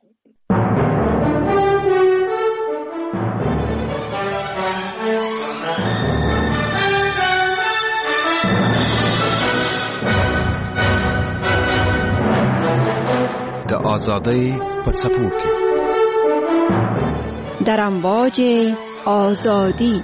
د آزادی پڅپوکي در امواج آزادی.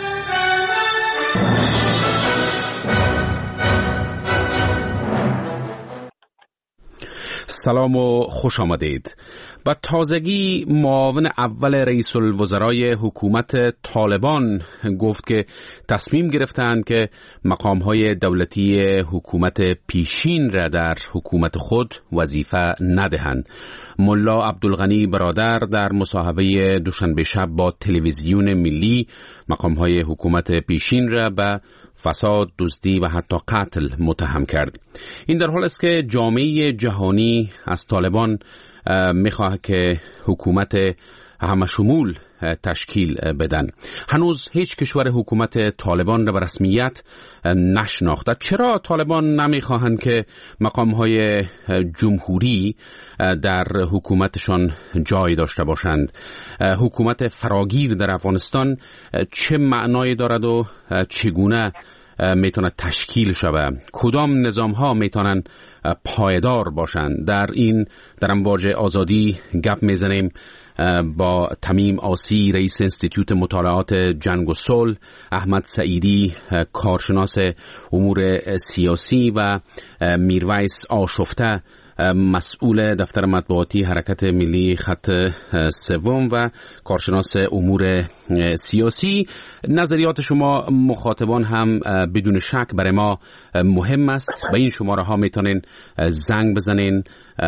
سلام و خوش آمدید. با تازگی معاون اول رئیس الوزرای حکومت طالبان گفت که تصمیم گرفتند که مقام‌های دولتی حکومت پیشین را در حکومت خود وظیفه ندهند. ملا عبدالغنی برادر در مصاحبه دوشنبه شب با تلویزیون ملی مقام‌های حکومت پیشین را به فساد، دزدی و حتی قتل متهم کرد. این در حال است که جامعه جهانی از طالبان میخواهد که حکومت همشمول تشکیل بدن. هنوز هیچ کشور حکومت طالبان را به رسمیت نشناخته. چرا طالبان نمیخواهند که مقام‌های جمهوری در حکومتشان جای داشته باشند؟ حکومت فراگیر در افغانستان چه معنایی دارد و چگونه میتونه تشکیل شود؟ کدام نظام ها میتونن پایدار باشند؟ در امواج آزادی گپ میزنیم با تمیم آسی، رئیس انستیتوت مطالعات جنگ و صلح، احمد سعیدی، کارشناس امور سیاسی و میرویس آشفته، مسئول دفتر مطبوعاتی حرکت ملی خط سوم و کارشناس امور سیاسی. نظریات شما مخاطبان هم بدون شک برای ما مهم است. به این شماره ها میتونین زنگ بزنین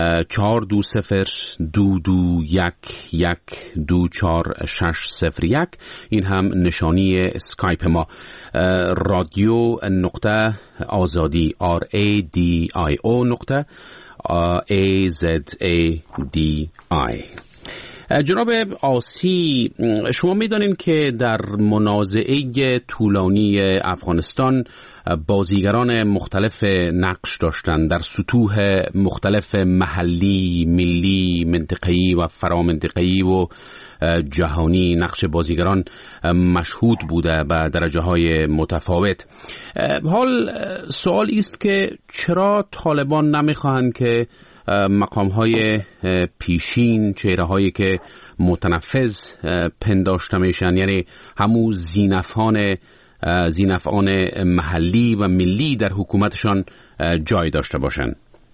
421-112-4601. این هم نشانی اسکایپ ما، رادیو نقطه آزادی RADIO AZADI. جناب آسی، شما میدانید که در منازعه طولانی افغانستان بازیگران مختلف نقش داشتند در سطوح مختلف، محلی، ملی، منطقه‌ای و فرامنطقه‌ای و جهانی. نقش بازیگران مشهود بوده به درجه‌های متفاوت. حال سوال است که چرا طالبان نمیخواهند که مقام‌های پیشین، چهره‌هایی که متنفذ پنداشته میشن، یعنی همون زینفعان محلی و ملی، در حکومتشان جای داشته باشند؟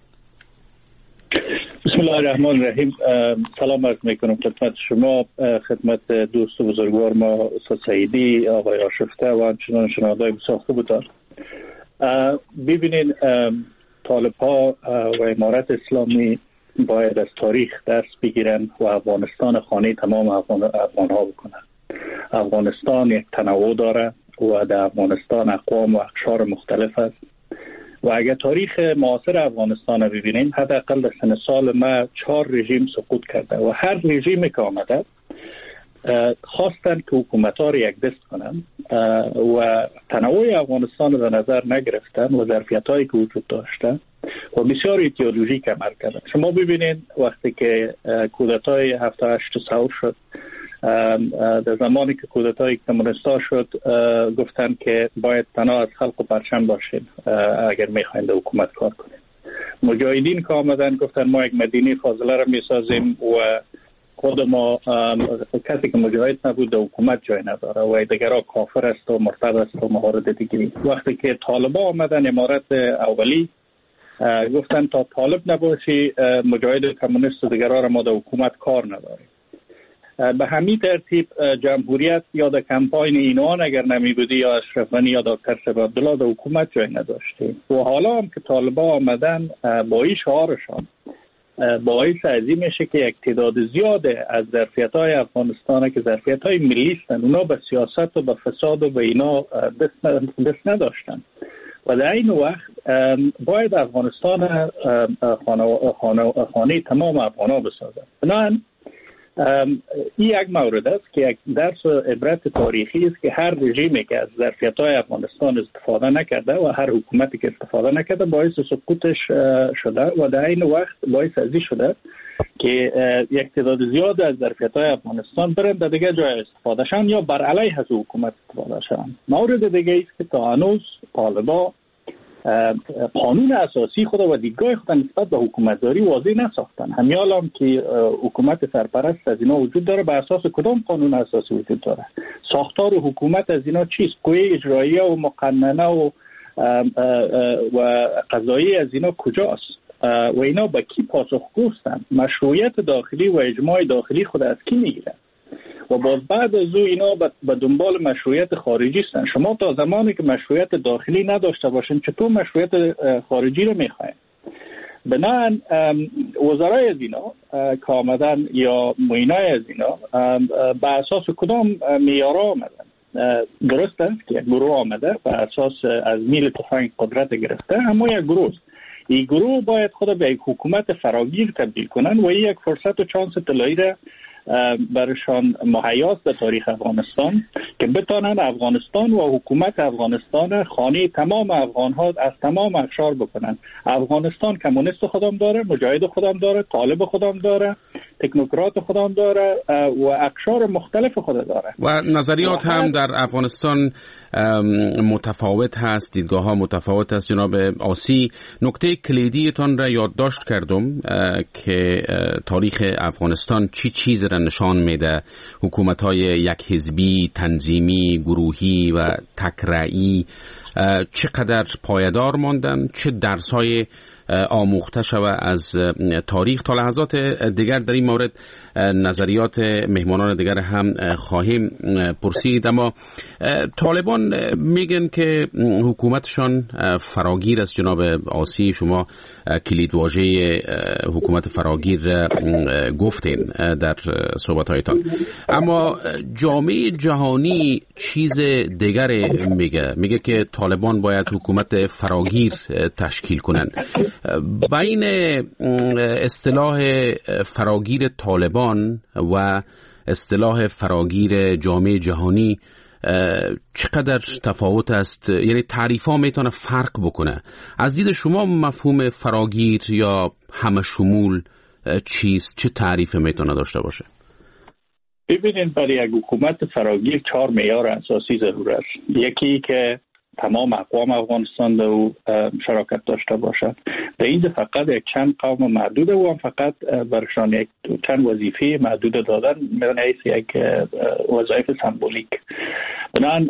بسم الله الرحمن الرحیم. سلام عرض میکنم خدمت شما، خدمت دوست و بزرگوار ما استاد سعیدی، آقای آشفته و همچنان شنوندگان بسیار خوبتان. ببینین، طالب ها و امارت اسلامی باید از تاریخ درس بگیرن و افغانستان خانه تمام افغان ها بکنن. افغانستان یک تنوع داره و در افغانستان اقوام و اقشار مختلف است و اگر تاریخ معاصر افغانستان رو ببینیم، حداقل در سن سال ما 4 رژیم سقوط کرده و هر رژیمی که آمده خواستن که حکومت‌ها رو یک دست کنن و تنوع افغانستان رو در نظر نگرفتن و ظرفیت‌هایی که وجود داشته و بسیار ایدئولوژیک عمل کردن. شما ببینید وقتی که کودتای 78 ثور شد، در زمانی که کودتای کمونیستا شد، گفتن که باید تنها از خلق و پرچم باشیم اگر میخواین در حکومت کار کنیم. مجاهدین که آمدن گفتن ما یک مدینه فاضله را میسازیم و خود ما کسی که مجاهد نبود در حکومت جای نداره و دیگرها کافر است و مرتد است و موارد دیگری. وقتی که طالبا آمدن، امارت اولی، گفتن تا طالب نباشی مجاهد کمونیست و دیگرها را ما در حکومت کار نداریم. به همین ترتیب جمهوریت یا در کمپاین اینوان اگر نمی بودی یا اشرف غنی یا دکتر شریف عبدالله در حکومت جای نداشتیم. و حالا هم که طالبا آمدن با این شعارشان باعث ازی میشه که یک تعداد زیاده از ظرفیت‌های افغانستان که ظرفیت‌های ملی هستند، اونا به سیاست و به فساد و به اینا دست نداشتن و در این وقت باید افغانستان خانه تمام افغان‌ها بسازد. بنابراین این یک مورد است که یک درس و عبرت تاریخی است که هر رژیمی که از ظرفیت‌های افغانستان استفاده نکرده و هر حکومتی که استفاده نکرده باعث سقوطش شده و در این وقت باعث ازی شده که یک تعداد زیاد از ظرفیت‌های افغانستان برند در دیگه جای استفاده شن یا بر علیه از حکومت استفاده شن. مورد دیگه است که تا هنوز طالبان قانون اساسی خود و دیدگاه خود نسبت به حکومتداری واضح نساختن. همیال هم که حکومت سرپرست از اینا وجود داره، به اساس کدام قانون اساسی وجود داره؟ ساختار حکومت از اینا چیست؟ قوه اجراییه و مقننه و قضایی از اینا کجاست؟ و اینا با کی پاسخگو هستند؟ مشروعیت داخلی و اجماع داخلی خود از کی میگیرن؟ و باز بعد از او اینا به دنبال مشروعیت خارجی هستن. شما تا زمانی که مشروعیت داخلی نداشته باشین چطور مشروعیت خارجی رو میخواین؟ بنابراین وزرای از اینا که آمدن یا معینای از اینا به اساس کدام معیارها آمدن؟ درست است که یک گروه آمده به اساس از میل تفنگ قدرت گرفته، اما یک گروه این گروه باید خود به یک حکومت فراگیر تبدیل کنن و یک فرصت و چانس طلایی را برشان مهیاست در تاریخ افغانستان که بتانن افغانستان و حکومت افغانستان خانه تمام افغان ها از تمام اقشار بکنن. افغانستان کمونیست خودم داره، مجاهد خودم داره، طالب خودم داره، تکنوکرات خودم داره و اقشار مختلف خود داره و نظریات هم در افغانستان متفاوت هست، دیدگاه ها متفاوت است. جناب آسی، نکته کلیدی تان را یادداشت کردم که تاریخ افغانستان چی چیز را نشان میده. حکومت های یک حزبی، تنظیمی، گروهی و تکرعی چقدر پایدار ماندن، چه درس های آموخته شود از تاریخ. تا لحظات دیگر در این مورد نظریات مهمانان دیگر هم خواهیم پرسید. اما طالبان میگن که حکومتشان فراگیر است. جناب آسی، شما کلید واژه حکومت فراگیر گفتین در صحبت‌هایتان، اما جامعه جهانی چیز دیگر میگه که طالبان باید حکومت فراگیر تشکیل کنند. بین اصطلاح فراگیر طالبان و اصطلاح فراگیر جامعه جهانی چقدر تفاوت است؟ یعنی تعریف ها میتونه فرق بکنه. از دید شما مفهوم فراگیر یا همه شمول چیست؟ چه تعریف میتونه داشته باشه؟ ببینید، برای یک حکومت فراگیر 4 معیار اساسی ضرور است. یکی که تمام اقوام افغانستان در شراکت داشته باشد. در اینجا فقط یک چند قوم محدود و هم فقط برشان یک چند وظیفه محدود دادن میان یک وظایف سمبولیک. بنابراین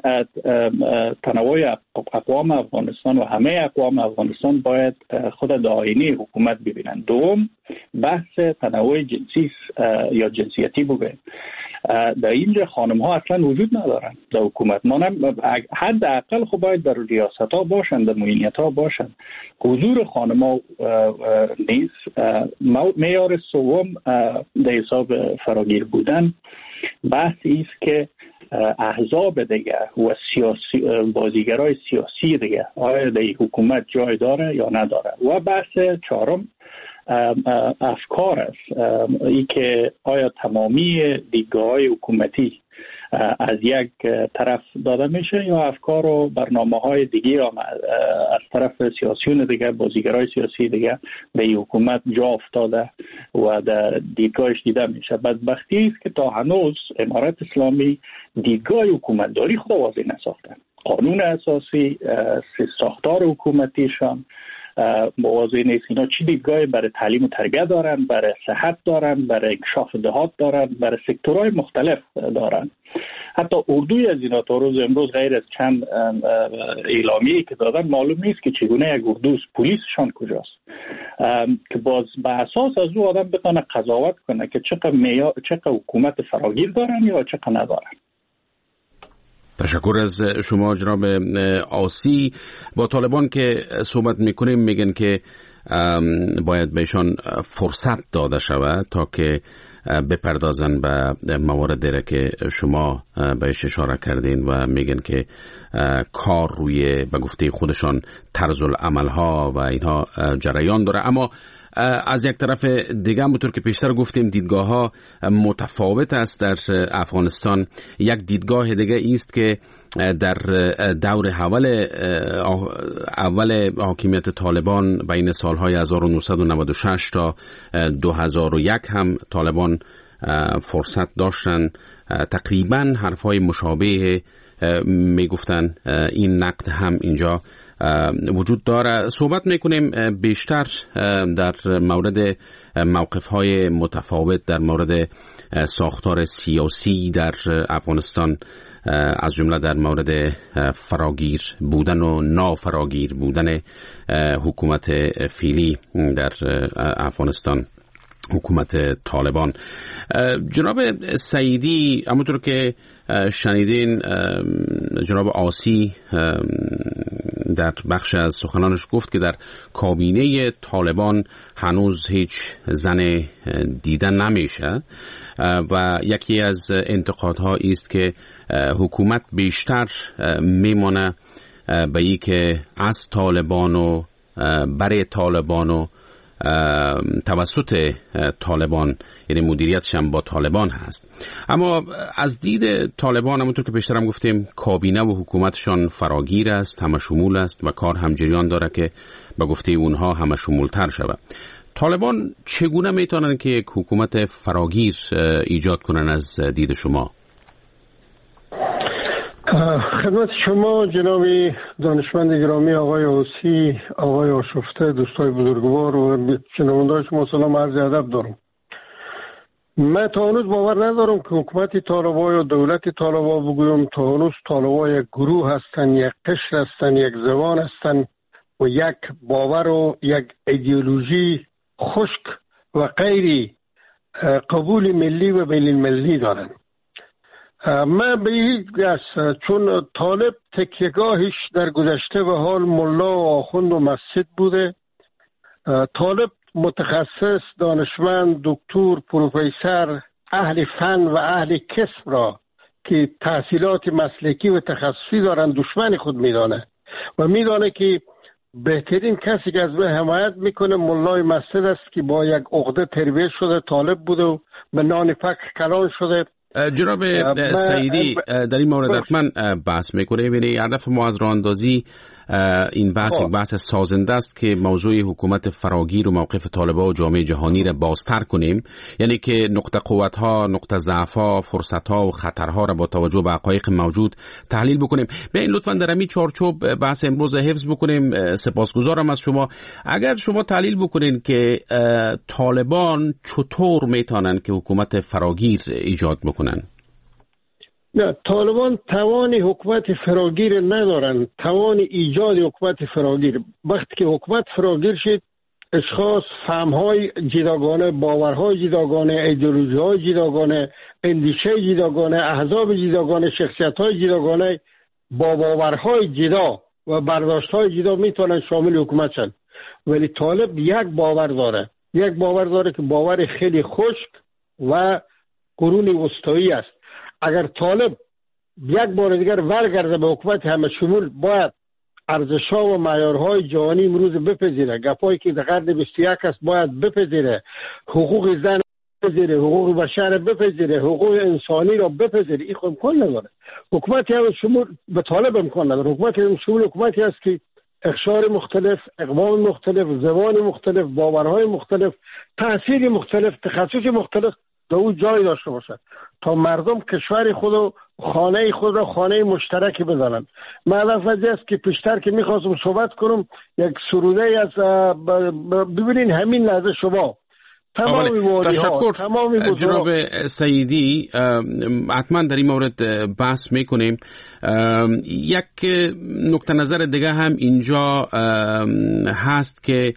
تنوع اقوام افغانستان و همه اقوام افغانستان باید خود در آینه حکومت ببینند. دوم، بحث تنوع جنسی یا جنسیتی بگویم. در اینجا خانم ها اصلا وجود ندارن در حکومت. حداقل خب باید در ریاست ها باشن، در معینیت ها باشن. حضور خانم ها نیست. معیار سوم در حساب فراگیر بودن بحثی است که احزاب دیگه و بازیگرای سیاسی دیگه آیا در حکومت جای داره یا نداره. و بحث چهارم افکار است، ای که آیا تمامی دیدگاه‌های حکومتی از یک طرف داده میشه یا افکار و برنامه‌های دیگه از طرف سیاسیون دیگه، بازیگرای سیاسی دیگه به حکومت جا افتاده و در دیدگاهش دیده میشه. بدبختی است که تا هنوز امارت اسلامی دیدگاه حکومتداری خود واضح نساختن. قانون اساسی، ساختار حکومتیشان موازی نیست. اینا چی دیدگاهی برای تعلیم و تربیت دارن، برای صحت دارن، برای انکشاف دهات دارن، برای سکتورهای مختلف دارن. حتی اردوی از اینا تا روز امروز غیر از چند اعلامیه‌ای که دادن معلوم نیست که چگونه یک اردوست، پلیسشان کجاست، که باز به اساس از او آدم بتونه قضاوت کنه که چقدر حکومت فراگیر دارن یا چقدر ندارن. تشکر از شما جناب آسی. با طالبان که صحبت میکنیم میگن که باید بهشان فرصت داده شود تا که بپردازن به مواردی که شما بهش اشاره کردین و میگن که کار روی به گفته خودشان طرز العمل ها و اینها جریان داره. اما از یک طرف دیگه همونطور که پیشتر گفتیم دیدگاه ها متفاوت است در افغانستان. یک دیدگاه دیگه است که در دور اول حاکمیت طالبان بین سالهای 1996 تا 2001 هم طالبان فرصت داشتن تقریبا حرفهای مشابه میگفتن. این نقد هم اینجا وجود داره. صحبت میکنیم بیشتر در مورد موقف‌های متفاوت در مورد ساختار سیاسی در افغانستان، از جمله در مورد فراگیر بودن و نافراگیر بودن حکومت فعلی در افغانستان، حکومت طالبان. جناب سعیدی، همونطور که شنیدین جناب آسی در بخش از سخنانش گفت که در کابینه طالبان هنوز هیچ زن دیدن نمیشه و یکی از انتقادها است که حکومت بیشتر میمونه به این که از طالبان و برای طالبان و توسط طالبان، یعنی مدیریتش هم با طالبان هست. اما از دید طالبان همونطور که پیشتر گفتیم کابینه و حکومتشان فراگیر است، همه شمول است و کار هم جریان داره که به گفته اونها همه شمول تر شود. طالبان چگونه میتونن که یک حکومت فراگیر ایجاد کنن از دید شما؟ خدمت شما جناب دانشمند گرامی آقای اوسی، آقای آشفته، دوستای بزرگوار و شنوندگان شما سلام عرض ادب دارم. من تا هنوز باور ندارم که حکومت طالبان یا دولت طالبان بگویم تا هنوز طالبان یک گروه هستن، یک قشر هستن، یک زبان هستن و یک باور و یک ایدئولوژی خشک و غیر قبول ملی و بین المللی دارن. من به این چون طالب تکیهگاهش در گذشته و حال ملا و آخوند و مسجد بوده، طالب متخصص، دانشمند، دکتر، پروفسور، اهل فن و اهل کسب را که تحصیلات مسلکی و تخصصی دارن دشمن خود میدانه و میدانه که بهترین کسی که از به حمایت میکنه ملای مسجد است که با یک عقده تربیت شده طالب بوده و به نان فقر کلان شده. جناب سعیدی در این مورد حتما بحث میکنه. ببینید هدف ما از راه اندازی این بحث سازنده است که موضوع حکومت فراگیر و موقف طالبان و جامعه جهانی را بازتر کنیم، یعنی که نقطه قوت‌ها، نقطه ضعف‌ها، فرصت‌ها و خطرها را با توجه به حقایق موجود تحلیل بکنیم. بیاین لطفاً در همین چارچوب بحث امروز حفظ بکنیم. سپاسگزارم از شما. اگر شما تحلیل بکنین که طالبان چطور میتونن که حکومت فراگیر ایجاد بکنن؟ نه، طالبان توان حکومت فراگیر ندارن، توان ایجاد حکومت فراگیر. وقتی که حکومت فراگیر شد، اشخاص فهم‌های جداگانه، باورهای جداگانه، ایدئولوژی‌های جداگانه، اندیشه جداگانه، احزاب جداگانه، شخصیت‌های جداگانه با باورهای جدا و برداشت‌های جدا میتونن شامل حکومت شن. ولی طالب یک باور داره که باور خیلی خشک و قرون وسطایی است. اگر طالب یک بار دیگر برگرده به حکومت همه شمول، باید ارزش‌ها و معیارهای جهانی امروز بپذیره، گپایی که در قرن 21 است باید بپذیره، حقوق زن بپذیره، حقوق بشر بپذیره، حقوق انسانی را بپذیره. این خود امکان نداره. حکومت همه شمول به طالب امکان نداره. حکومت همه شمول حکومتی است که اقشار مختلف، اقوام مختلف، زبان مختلف، باورهای مختلف، تأثیر مختلف، تخصص مختلف در اون جای داشته باشد تا مردم کشور خود و خانه خود را خانه مشترکی بدانند. هدف از است که پیشتر که میخواستم صحبت کنم یک سروده از ببینین همین لحظه شما تمام تشکر جناب سعیدی، حتما در این مورد بحث میکنیم. یک نکته نظر دیگه هم اینجا هست که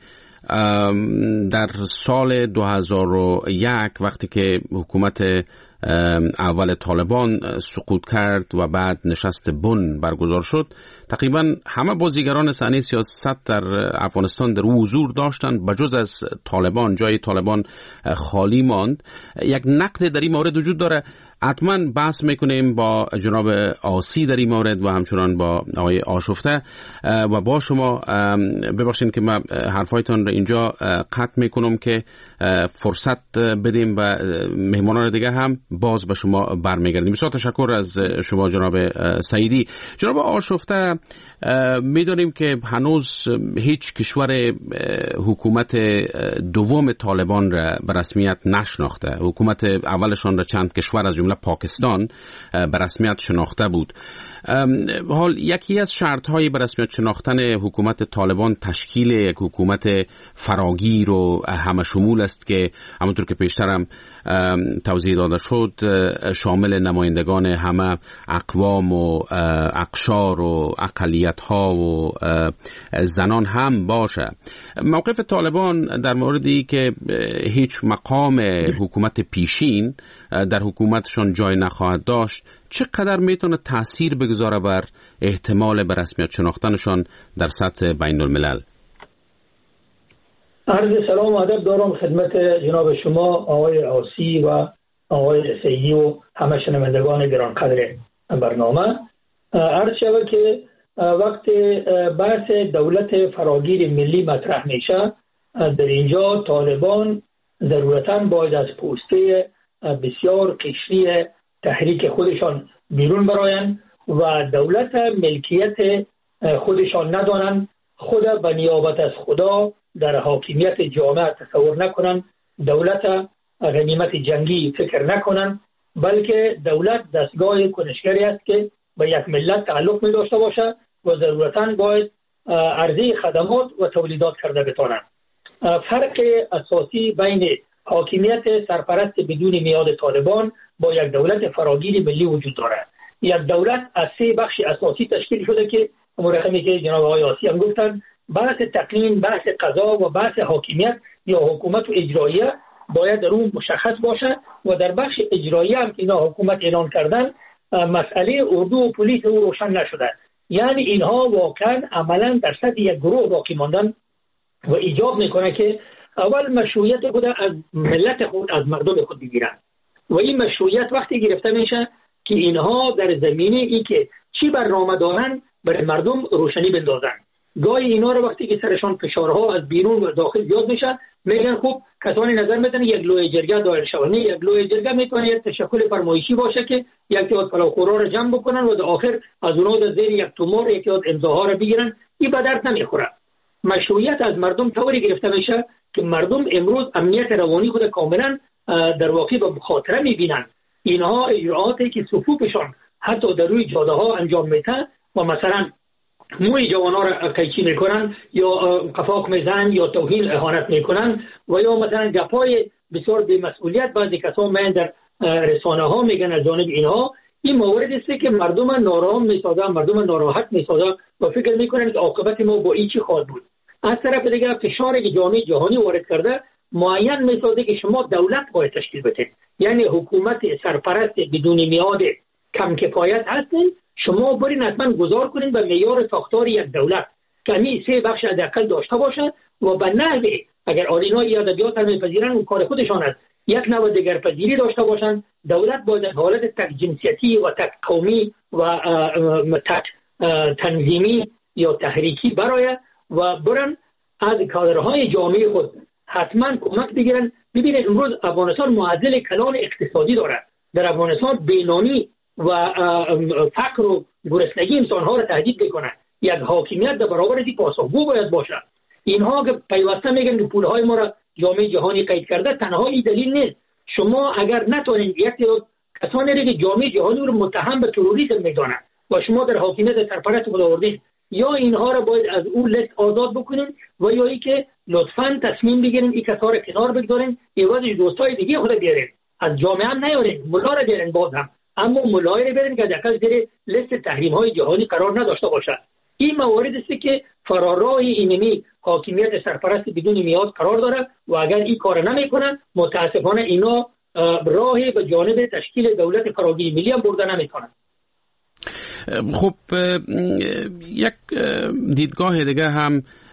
در سال 2001 وقتی که حکومت اول طالبان سقوط کرد و بعد نشست بن برگزار شد، تقریبا همه بازیگران صحنه سیاست در افغانستان در حضور داشتند بجز از طالبان. جای طالبان خالی ماند. یک نقد در این مورد وجود داره، حتما بحث میکنیم با جناب آسی در این مورد و همچنان با آقای آشفته و با شما. ببخشید که من حرفایتان را اینجا قطع میکنم که فرصت بدیم و مهمانان دیگه هم باز به شما برمیگردیم. بسیار تشکر از شما جناب سعیدی. جناب آشفته، میدونیم که هنوز هیچ کشور حکومت دوم طالبان را به رسمیت نشناخته. حکومت اولشان را چند کشور از جمله پاکستان به رسمیت شناخته بود. حال یکی از شرط‌های به رسمیت شناختن حکومت طالبان تشکیل یک حکومت فراگیر و همه شمول است که همونطور که پیشترم توضیح داده شد شامل نمایندگان همه اقوام و اقشار و اقلیت‌ها و زنان هم باشه. موقف طالبان در موردی که هیچ مقام حکومت پیشین در حکومتشان جای نخواهد داشت چقدر میتونه تأثیر بگذاره بر احتمال به رسمیت شناختنشان در سطح بین الملل؟ عرض سلام و ادب دارم خدمت جناب شما آقای عاصی و آقای سعیدی و همه شنوندگان گرانقدر برنامه. عرض شود که وقت بحث دولت فراگیر ملی مطرح میشه در اینجا طالبان ضرورتاً باید از پوسته بسیار قشری تحریک خودشان بیرون براین و دولت ملکیت خودشان ندانن، خود به نیابت از خدا در حاکمیت جامعه تصور نکنن، دولت غنیمت جنگی فکر نکنن، بلکه دولت دستگاه کنشگری است که به یک ملت تعلق می داشته باشه و ضرورتاً باید عرضه خدمات و تولیدات کرده بتانند. فرق اساسی بین حاکمیت سرپرست بدون میاد طالبان با یک دولت فراگیر ملی وجود دارد. یک دولت از 3 بخش اساسی تشکیل شده که مرخمی که جناب آقای عاصی هم گفتن، بحث تقنین، بحث قضا و بحث حاکمیت یا حکومت و اجراییه باید در اون مشخص باشه و در بخش اجرایی هم که اینا حکومت اعلان کردن مسئله اردو و پلیس او روشن نشده. یعنی اینها واقعا عملا در سطح یک گروه باقی ماندن و ایجاب میکنه که اول مشروعیت خود از ملت خود از مردم خود بگیرن و این مشروعیت وقتی گرفته میشه که اینها در زمینه ای که چی برنامه دارن برای مردم روشنی بندازن. گاهی اینا رو وقتی که سرشان فشارها از بیرون و داخل زیاد میشه میگن خب کسانی نظر میدن یک لوی جرگه دایر شود. یک لوی جرگه میتونه یک تشکل فرمایشی باشه که یک تعداد فلاخورا رو جمع بکنن و در آخر از اونها در زیر یک تومار یک تعداد امضاها رو بگیرن. این به درد نمیخوره. مشروعیت از مردم طوری گرفته میشه که مردم امروز امنیت روانی خود کاملا در واقع به مخاطره میبینن. اینها اجراعاتی که صفوفشان حتی در روی جاده ها انجام میده و مثلا موی جوانا را قیچی میکنن یا قفاق میزنن یا توهین اهانت میکنن و یا مثلا گپای بسیار بی‌مسئولیت بعضی کسان میان در رسانه ها میگن از جانب اینها. این موارد است که مردم ناراحت میسازه، مردم ناراحت میسازه و فکر میکنن که عاقبت ما با این چی خواهد بود. از طرف دیگه فشاری که جامعه جهانی وارد کرده معین میسازه که شما دولت باید تشکیل بدید. یعنی حکومت سرپرست بدون میاد کم کفایت هستین، شما برین حتما گذار کنین به معیار ساختار یک دولت که همین 3 بخش حداقل داشته باشه و به نحوه اگر آرینای ادبیات هم میپذیرن اون کار خودشان است، یک نوع دیگرپذیری داشته باشن. دولت باید حالت تک جنسیتی و تک قومی و تک تنظیمی یا تحریکی برای و برن از کادرهای جامعه خود حتما کمک بگیرن. ببینید امروز افغانستان معضل کلان اقتصادی دارد. در افغانستان بینانی و فقر و گرسنگی انسانها را تهدید میکنه. یک حاکمیت در برابر این پاسخگو باید باشه. اینها که پیوسته میگن که پولهای ما را جامعه جهانی قید کرده، تنها این دلیل نیست. شما اگر نتونید یک کسانی که جامعه جهانی رو متهم به تروریسم میدونن و شما در حاکمیت سرپرست خود آوردید، یا اینها را باید از اون لیست آزاد بکنین و یا ای که لطفاً تصمیم بگیرین این کسا را کنار بگذارین، ایوازش دوستای دیگه خود بیارین، از جامعه هم نیارین، ملا را بیارین باز هم، اما ملای را بیارین که دقیقاً زیر لیست تحریم های جهانی قرار نداشته باشه. این موارد است که فراراه اینمی حاکمیت سرپرست بدون میاد قرار داره و اگر این کار نمیکنن متاسفانه اینا راهی به جانب تشکیل دولت فراگیر ملی هم برده نمیکنن. خب یک دیدگاه دیگه هم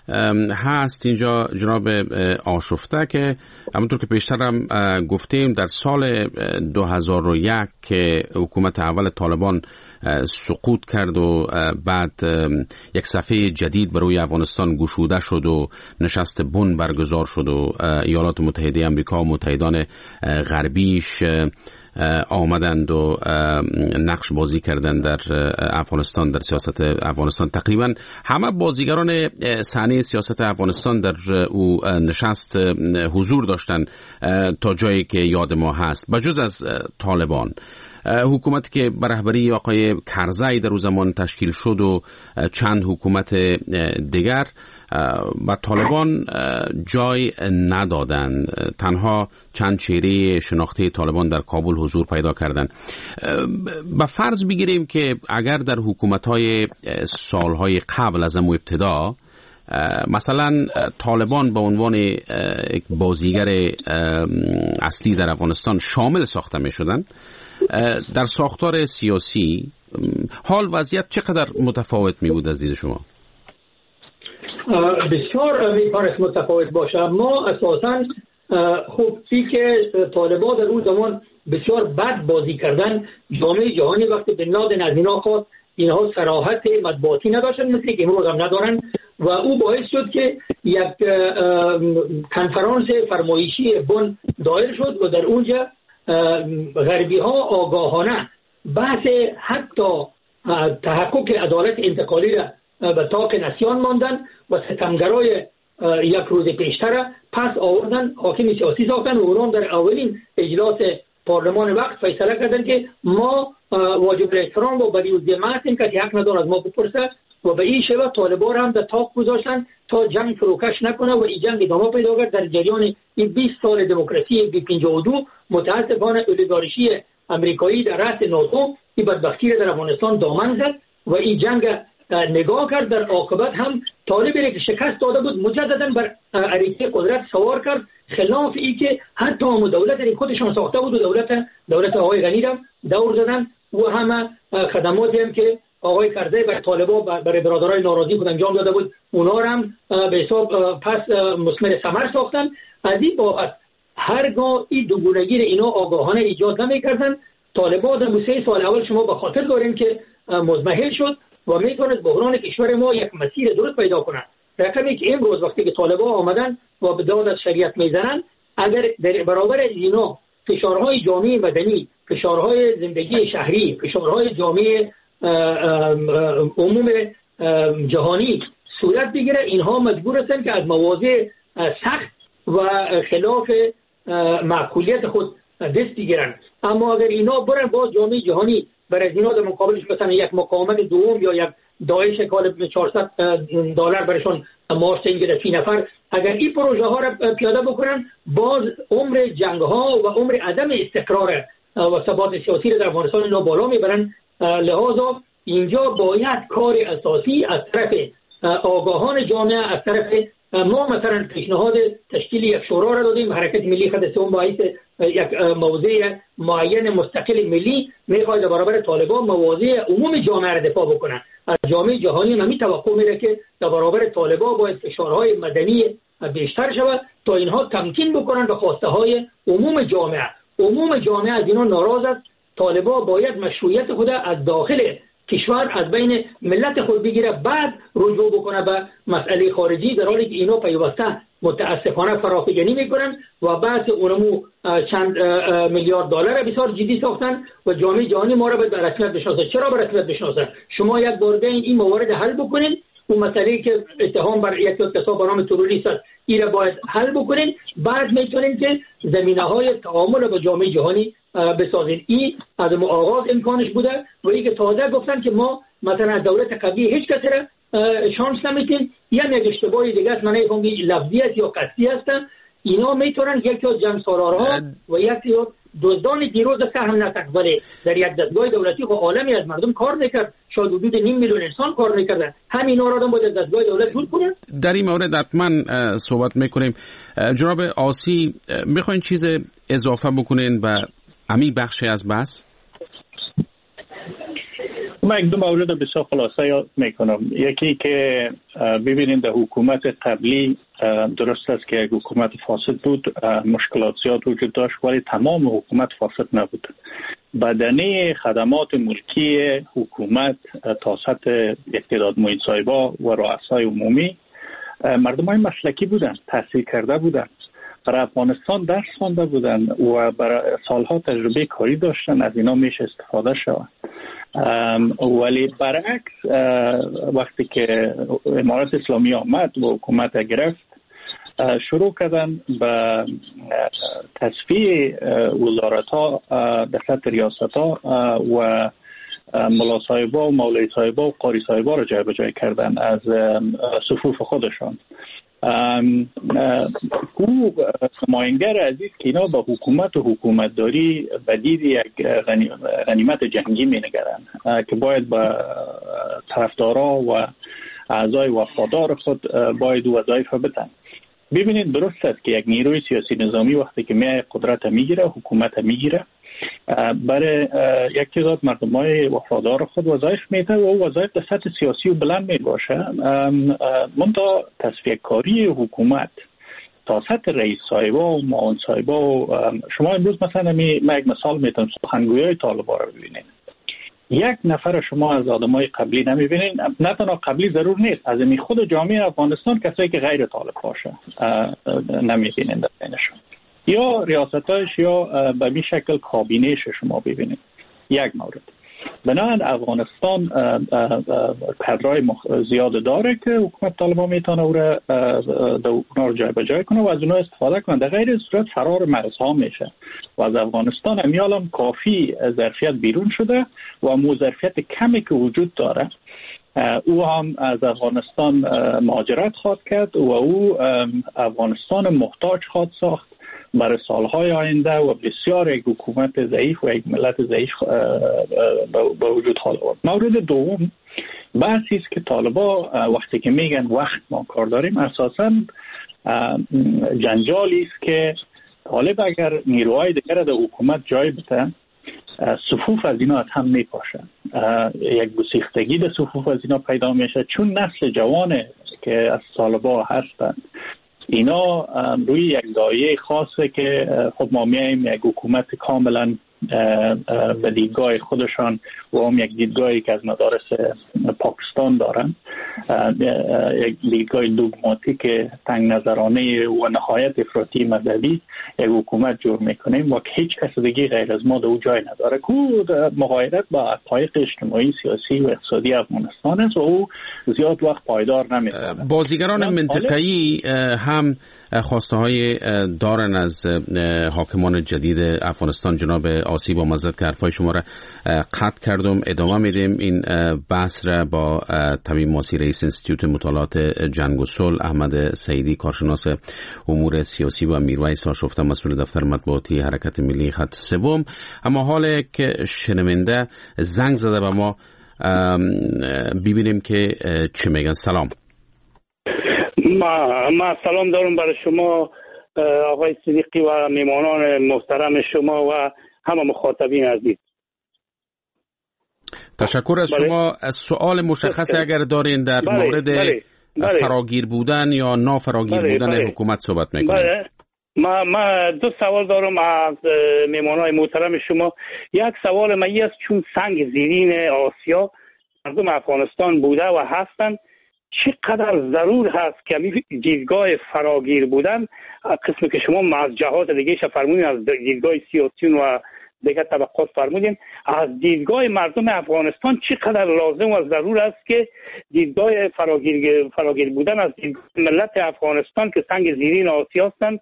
هست اینجا جناب آشفته که همونطور که پیشترم گفتیم در سال 2001 که حکومت اول طالبان سقوط کرد و بعد یک صفحه جدید برای افغانستان گشوده شد و نشست بن برگزار شد و ایالات متحده آمریکا و متحدان غربیش آمدند و نقش بازی کردند در افغانستان، در سیاست افغانستان. تقریبا همه بازیگران صحنه سیاست افغانستان در او نشست حضور داشتند تا جایی که یاد ما هست، بجز از طالبان. حکومتی که به رهبری آقای کرزی در اون زمان تشکیل شد و چند حکومت دیگر و طالبان جای ندادن، تنها چند چهره شناخته طالبان در کابل حضور پیدا کردند. به فرض بگیریم که اگر در حکومت‌های سالهای قبل از امو ابتدا مثلا طالبان به عنوان یک بازیگر اصلی در افغانستان شامل ساخته می شدن، در ساختار سیاسی حال وضعیت چقدر متفاوت می بود از دید شما؟ بسیار میتونست متفاوت باشه. ما اساساً خوب سی که طالبان در اون زمان بسیار بد بازی کردن، جامعه جهانی وقتی بن لادن از اینا خواست، اینها صراحت مطبوعاتی نداشتن مثل که امروز هم ندارن و او باعث شد که یک کنفرانس فرمایشی بن دایر شد و در اونجا غربی ها آگاهانه بحث حتی تحقق عدالت انتقالی را به طاق نسیان ماندن و ستمگرای یک روز پیشتر پس آوردن، حاکم سیاسی ساختن و اونام در اولین اجلاس پارلمان وقت فیصله کردن که ما واجب احترام و بریوزی هستیم، کسی حق نداره از ما بپرسه و به این شیوه طالبان هم در طاق گذاشتن تا جنگ فروکش نکنه و این جنگ ادامه پیدا کرد. در جریان این 20 سال دموکراسی بی 52 متاسفانه اولیگارشی امریکایی در رأس ناتو این بدبختی را در افغانستان دامن زد و این جنگ نگاه کرد. در عاقبت هم طالبی که شکست داده بود مجددا بر عریضه قدرت سوار کرد، خلاف این که حتی هم دولت خودشان ساخته بود و دولت آقای غنی را دور زدن و همه خدماتی هم که آقای کرزی بر طالبان برای برادرای ناراضی خود انجام داده بود اونا هم به حساب پس مثمر ثمر ساختن. از این بابت هرگاه این دوگونگی اینا آگاهانه ایجاد نمی‌کردن، طالبان در 3 سال اول شما به خاطر دارین که مزمحل شد و میتواند بحران کشور ما یک مسیر درست پیدا کنند. رقمی که امروز وقتی که طالبان آمدن و به داد از شریعت میزنن، اگر در برابر اینا فشارهای جامعه مدنی، فشارهای زندگی شهری، فشارهای جامعه عموم جهانی صورت بگیره، اینها مجبور هستند که از مواضع سخت و خلاف معقولیت خود دست بگیرن. اما اگر اینا برن با جامعه جهانی برای اینا در مقابلش مثلا یک مقاومت دوم یا یک داعش کال $400 برشون معاش تعیین فی نفر، اگر این پروژه ها را پیاده بکنن، باز عمر جنگ ها و عمر عدم استقرار و ثبات سیاسی را در افغانستان اینا بالا میبرن. لحاظا اینجا باید کار اساسی از طرف آگاهان جامعه، از طرف ما مثلا پیشنهاد تشکیل یک شورا را دادیم، حرکت ملی خط سوم باعث یک موضع معین مستقل ملی میخواد در برابر طالبان مواضع عموم جامعه را دفاع بکنه. از جامعه جهانی هم توقع میره که در برابر طالبان باید فشارهای مدنی بیشتر شود تا اینها تمکین بکنن به خواسته های عموم جامعه. عموم جامعه از اینا ناراض است. طالبان باید مشروعیت خود از داخل کشور از بین ملت خود بگیره، بعد رجوع بکنه به مسئله خارجی، در حالی که اینا پیوسته متاسفانه فرافکنی میکنن و بعد اونمو چند میلیارد دلار بسیار جدی ساختن و جامعه جهانی ما را به رسمیت بشناسه. چرا به رسمیت بشناسه؟ شما یک بار این موارد حل بکنین، اون مسئله که اتهام بر یک کسا به نام تروریست است این را باید حل بکنین، بعد میتونین که زمینه‌های تعامل با جامعه جهانی بسازین. این از آغاز امکانش بوده و این که تازه گفتن که ما مثلا دولت قبلی هیچ کسی را شانس نمیدیم، یک اشتباهی دیگه است، من نمی‌فهمم لفظی است یا قصدی است. اینا میتونن یکی از جنگسالارها و یکی از دزدان دیروز است که هم نتک، ولی در یک دستگاه دولتی و عالمی از مردم کار میکرد، شاید حدود 5 میلیون انسان کار میکردن، همینا را باید دستگاه دولت دور کنن. در این مورد حتما صحبت میکنیم. جناب آسی، میخواین چیز اضافه بکنین و همین بخشی از بحث؟ من یک دو مورد بسیار خلاصه یاد میکنم. یکی که ببینید در حکومت قبلی درست است که یک حکومت فاسد بود، مشکلات زیاد وجود داشت، ولی تمام حکومت فاسد نبود. بدنه خدمات ملکی حکومت تا سطح اقتدار معین صاحبا و رؤسای عمومی مردم های مسلکی بودن، تحصیل کرده بودن، برای افغانستان درس خوانده بودن و برای سالها تجربه کاری داشتن، از اینا میشه استفاده شود. ولی برعکس وقتی که امارت اسلامی آمد و حکومت گرفت، شروع کردن به تصفیه وزارت ها در سطح ریاست ها و ملا صاحبا و مولوی صاحبا و قاری صاحبا را جای به جای کردن از صفوف خودشان. او نماینگر عزیز که اینا به حکومت و حکومتداری بدید یک غنیمت جنگی می نگرن که باید به طرفدارا و اعضای وفادار خود باید وظایف بدن. ببینید درست است که یک نیروی سیاسی نظامی وقتی که می قدرت میگیره، حکومت میگیره، برای یک تعداد مردمای وفادار خود وظایف میده و او وظایف در سطح سیاسی و بلند می باشه. منتها تصفیه کاری حکومت تا سطح رئیس صاحبا و معاون صاحبا و شما امروز مثلا من یک مثال میتونم، سخنگویای طالبان رو ببینید. یک نفر شما از آدمای قبلی نمیبینید، نه تنها قبلی ضرور نیست، از این خود جامعه افغانستان کسایی که غیر طالب باشه نمیبینید در بینشون، یا ریاستاش یا به این شکل کابینهش شما ببینید. یک مورد. بنابراین افغانستان کادرای زیاد داره که حکومت طالبان میتونه اونا رو جای به جای کنه و از اونها استفاده کنه. در غیر صورت فرار مرزها میشه و از افغانستان امیالم کافی ظرفیت بیرون شده و ظرفیت کمی که وجود داره او هم از افغانستان مهاجرت خواهد کرد و او افغانستان محتاج خواهد ساخت برای سالهای آینده و بسیار یک حکومت ضعیف و یک ملت ضعیف به وجود خواهد آورد. مورد دوم بحثی است که طالبا وقتی که میگن وقت ما کار داریم، اساساً جنجالی است که طالب اگر نیروهای دیگر در حکومت جای بده، صفوف از اینا از هم میپاشن، یک گسیختگی در صفوف از اینا پیدا میشه، چون نسل جوان که از طالبا هستند اینا روی یک دایره خاصه که خب ما میایم یک حکومت کاملا به دیدگاه خودشان و هم یک دیدگاهی که از مدارس پاکستان دارن، یک دیدگاه دوگماتیک تنگ نظرانه و نهایت افراطی مذهبی، یک حکومت جور میکنیم و هیچ کس دیگه غیر از ما در او جای نداره که مغایرت با حقایق اجتماعی، سیاسی و اقتصادی افغانستان است و او زیاد وقت پایدار نمیتونه. بازیگران منطقه‌ای هم خواسته های دارن از حاکمان جدید افغانستان. جناب آسی با مزد که حرفای شما را قطع کردم، ادامه میدیم این بحث را با تمیم ماسی رئیس انستیتوت مطالعات جنگ و صلح، احمد سعیدی کارشناس امور سیاسی و میرویس آشفته مسئول دفتر مطبوعاتی حرکت ملی خط سوم. اما حال که شنونده زنگ زده به ما ببینیم که چه میگن. سلام. ما سلام دارم برای شما آقای صدیقی و میمانان محترم شما و همه مخاطبین عزیز. تشکر از شما. از سوال مشخص اگر دارین در مورد فراگیر بودن یا نافراگیر بودن حکومت صحبت میکنیم. ما دو سوال دارم از میمانان محترم شما. یک سوال من است، چون سنگ زیرین آسیا مردم افغانستان بوده و هستند، چقدر ضرور هست که دیدگاه فراگیر بودن، قسمی که شما از جهات دیگه فرمودین، از دیدگاه سیاسیون و دیگه طبقات فرمودین، از دیدگاه مردم افغانستان چقدر لازم و ضرور است که دیدگاه فراگیر بودن از دیدگاه ملت افغانستان که سنگ زیرین آسیا هستند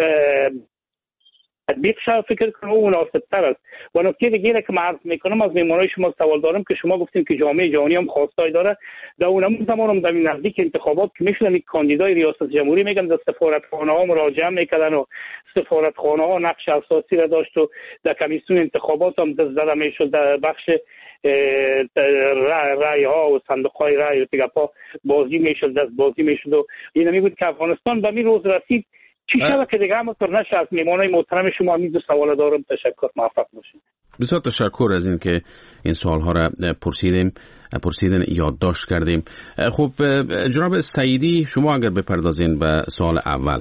تطبیق شد، فکر کنم او مناسب تر است. و نکته دیگه که من عرض میکنم، از میمانای شما سوال دارم که شما گفتیم که جامعه جهانی هم خواستای داره. در اون زمان هم در نزدیک انتخابات که میشدن کاندیدای ریاست جمهوری میگن در سفارتخانه ها مراجعه میکردن و سفارتخانه ها نقش اساسی را داشت و در کمیسیون انتخابات هم دست زده میشد، در بخش رای ها و صندوق های رای و دیگه بازی میشد، دست بازی میشد و این میگفت که افغانستان به این روز رسید. چی شده که دیگه همونطور نشه؟ از میمانای محترم شما همین دو سوال دارم. تشکر، موفق باشید. بسیار تشکر از این که این سوالها را پرسیدن یادداشت کردیم. خب جناب سعیدی، شما اگر بپردازین به سوال اول.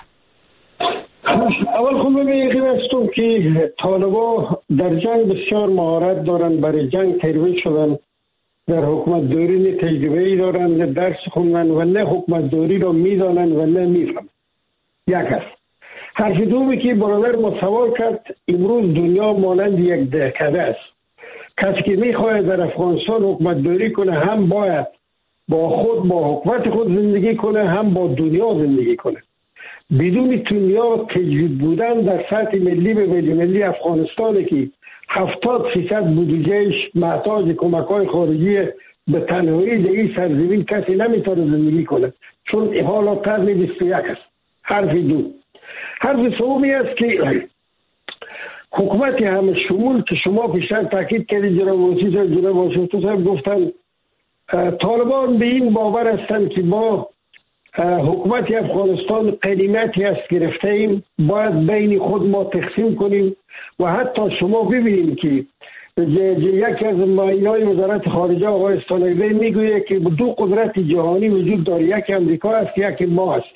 اول خب بگیرستم که طالبا در جنگ بسیار مهارت دارن، برای جنگ تربیت شدن، در حکومت داری تجربه‌ای دارن، نه درس خوندن و نه حکومت داری را میدانن و نه میفهمن. یک است. حرف دومی که برادر ما سوال کرد، امروز دنیا مانند یک دهکده است. کسی که میخواهد در افغانستان حکومت داری کنه هم باید با حکومت خود زندگی کنه، هم با دنیا زندگی کنه. بدون دنیا تجوید بودن در سطح ملی به ملی افغانستان که 70% بودجهش محتاج کمک‌های خارجی به تنهایی در این سرزمین کسی نمیتونه زندگی کنه، چون حالا قرن 21 است. حرف دو. حرف سومی است که حکومت همه شمول که شما پیشتر تاکید کردید، جناب وزیر صاحب، جناب واشنگتن صاحب گفتن، طالبان به این باور هستند که ما حکومت افغانستان قدیمتی است گرفته ایم، باید بین خود ما تقسیم کنیم. و حتی شما ببینید که یکی از معاینهای وزارت خارجه آقای استانگزی میگوید که دو قدرت جهانی وجود داره، یکی امریکا است، یکی ما است.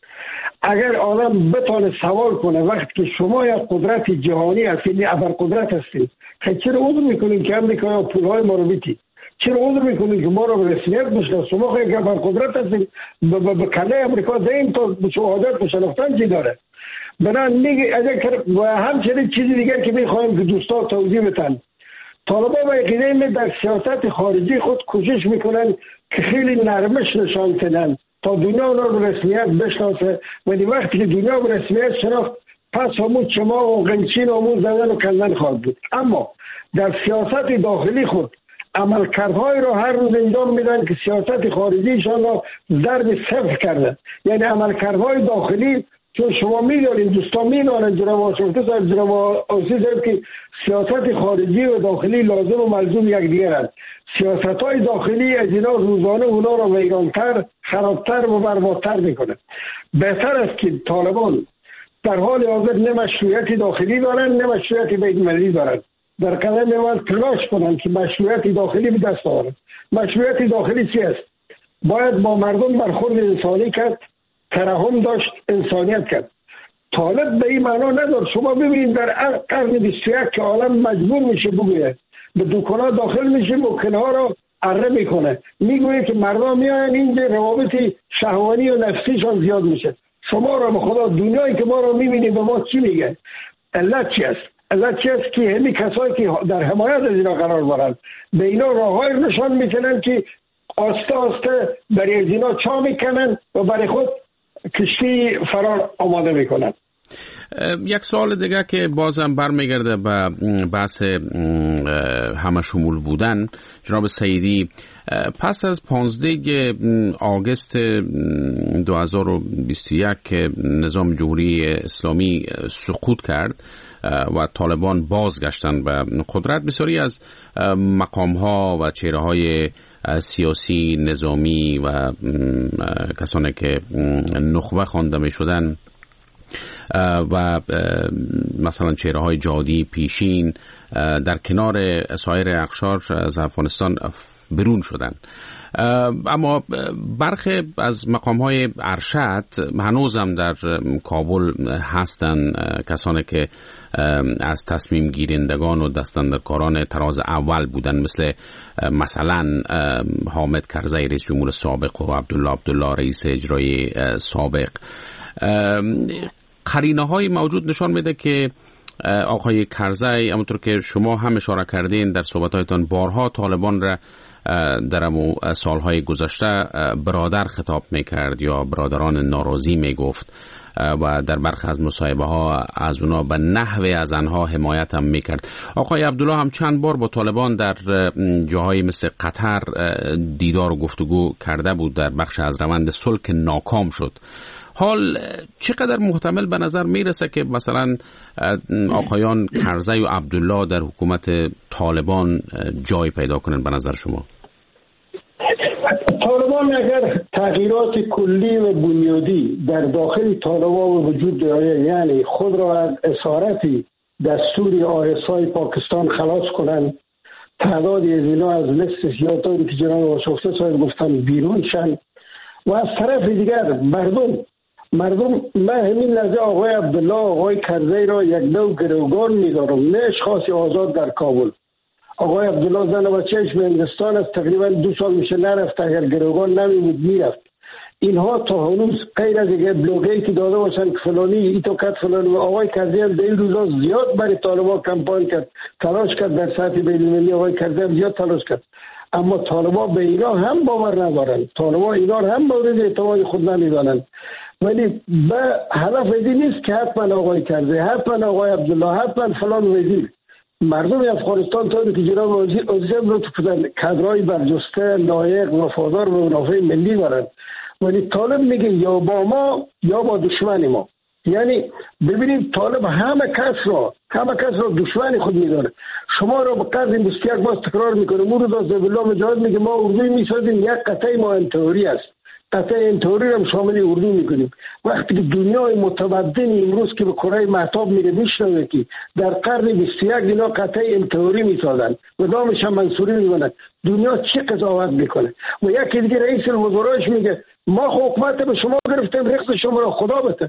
اگر آدم بتونه سوال کنه وقتی که شما یک قدرت جهانی هستید، ابرقدرت هستید، چرا عذر میکنید که امریکا پولهای ما رو میدید؟ چرا عذر میکنید که ما رو به رسمیت بشناسید؟ شما یک ابرقدرت هستید، به کله امریکا دین تا شهادت و شناختن چی داره؟ بنابراین میگه و همچنین چیزی دیگر که میخوایم که دوستان توضیح بدن. طالبان با عقیده در سیاست خارجی خود کوشش میکنن که خیلی نرمش نشان بدن تا دنیا اونا رو رسمیت بشناسه، ولی وقتی که دنیا به رسمیت شناخت پس همون چما و غنچین همون زدن و کندن خواهد بود. اما در سیاست داخلی خود عملکردهای را هر روز انجام میدن که سیاست خارجیشان را ضرب صفر کردن. یعنی عملکردهای داخلی، چون شما میدونید، دوستان میدونن، جناب واشنگتن صاحب، جناب آسی صاحب، که سیاست خارجی و داخلی لازم و ملزوم یکدیگرند. سیاست‌های داخلی از اینا روزانه اونا را ویرانتر، خرابتر و بربادتر میکنه. بهتر است که طالبان در حال حاضر نه مشروعیت داخلی دارن نه مشروعیت بین‌المللی دارن. در قدم اول تلاش کنن که مشروعیت داخلی به دست آورن. مشروعیت داخلی چی است؟ باید با مردم برخورد انسانی کرد، ترحم داشت، انسانیت کرد. طالب به این معنا نداره. شما ببینید در قرن 21 که عالم مجبور میشه بگوید، به دکان‌ها داخل میشه، مکنها رو اره میکنه، میگوید که مردم میاین اینجا روابط شهوانی و نفسیشان زیاد میشه. شما رو به خدا دنیایی که ما رو میبینید به ما چی میگه؟ علت چی است؟ علت چی است که همین کسایی که در حمایت از اینا قرار دارن به اینا راههای نشان میکنن که آسته آسته برای از اینا چا میکنن و برای خود کشتی فرار آماده میکنن. یک سوال دیگه که بازم برمیگرده به بحث همه شمول بودن، جناب سعیدی، پس از 15 آگوست 2021 که نظام جمهوری اسلامی سقوط کرد و طالبان بازگشتن به قدرت، بسیاری از مقام‌ها و چهره‌های سیاسی، نظامی و کسانی که نخبه خوانده می‌شدند و مثلا چهره‌های جهادی پیشین در کنار سایر اقشار از افغانستان برون شدند. اما برخی از مقام‌های ارشد هنوزم در کابل هستند، کسانی که از تصمیم گیرندگان و دستاندرکاران تراز اول بودند، مثلا حامد کرزی رئیس جمهور سابق و عبدالله رئیس اجرایی سابق. قرینه‌های موجود نشان میده که آقای کرزی، همونطور که شما هم اشاره کردین در صحبت‌هایتان، بارها طالبان را در سالهای گذشته برادر خطاب میکرد یا برادران ناراضی میگفت و در برخی از مصاحبه ها از اونا به نحوی از آنها حمایت هم میکرد. آقای عبدالله هم چند بار با طالبان در جاهای مثل قطر دیدار و گفتگو کرده بود، در بخش از روند صلح که ناکام شد. حال چقدر محتمل به نظر میرسه که مثلا آقایان کرزی و عبدالله در حکومت طالبان جای پیدا کنن به نظر شما؟ طالبان اگر تغییرات کلی و بنیادی در داخل طالبان وجود داره، یعنی خود را از اسارتی دستوری آیسای پاکستان خلاص کنن، تعدادی از اینا از لیست سیاه‌طوری که جناب آشفته صاحب گفتن بیرون شن و از طرف دیگر مردم من همین لحظه آقای عبدالله آقای کرزی را یک دو گروگان می‌دارم، نه اشخاص آزاد در کابل. آقای عبدالله زن و بچه‌اش به هندوستان از تقریبا 2 سال میشه نرفت، اگر گروگان نمی‌بود میرفت. اینها تا هنوز غیر از یک بلوگی که داده باشن که فلانی ایتو کت فلانی و آقای کرزی هم در این روزا زیاد برای طالبان کمپاین کرد، تلاش کرد در سطح بین‌المللی. آقای کرزی هم زیاد تلاش کرد، اما طالبان به اینا هم باور ندارن، طالبان اینا هم مورد اعتماد خود نمیدانن. ولی به هدف این نیست که حتما آقای کرزی، حتما آقای عبدالله، حتما فلان وزیر. مردم افغانستان طوری که جناب وزیر لطف کردن کادرهای برجسته لایق وفادار به منافع ملی دارن، ولی طالب میگه یا با ما یا با دشمن ما. یعنی ببینید طالب همه کس را دشمن خود میدونه. شما را به قدر این بستیک باز تکرار میکنه. مورد از بالله مجاهد میگه ما اردوی میسازیم، یک قطعه ما انتحاری است، قطعه انتحاری هم شامل اردو میکنیم. وقتی که دنیای متمدن امروز که به کره مهتاب میره میشنوه که در قرن 21 اینا قطعه انتحاری میسازن و نامش هم منصوری میمونن، دنیا چی قضاوت میکنه؟ و یکی دیگه رئیس الوزرایش میگه ما حکومت به شما گرفتیم، رخت شما را خدا بده،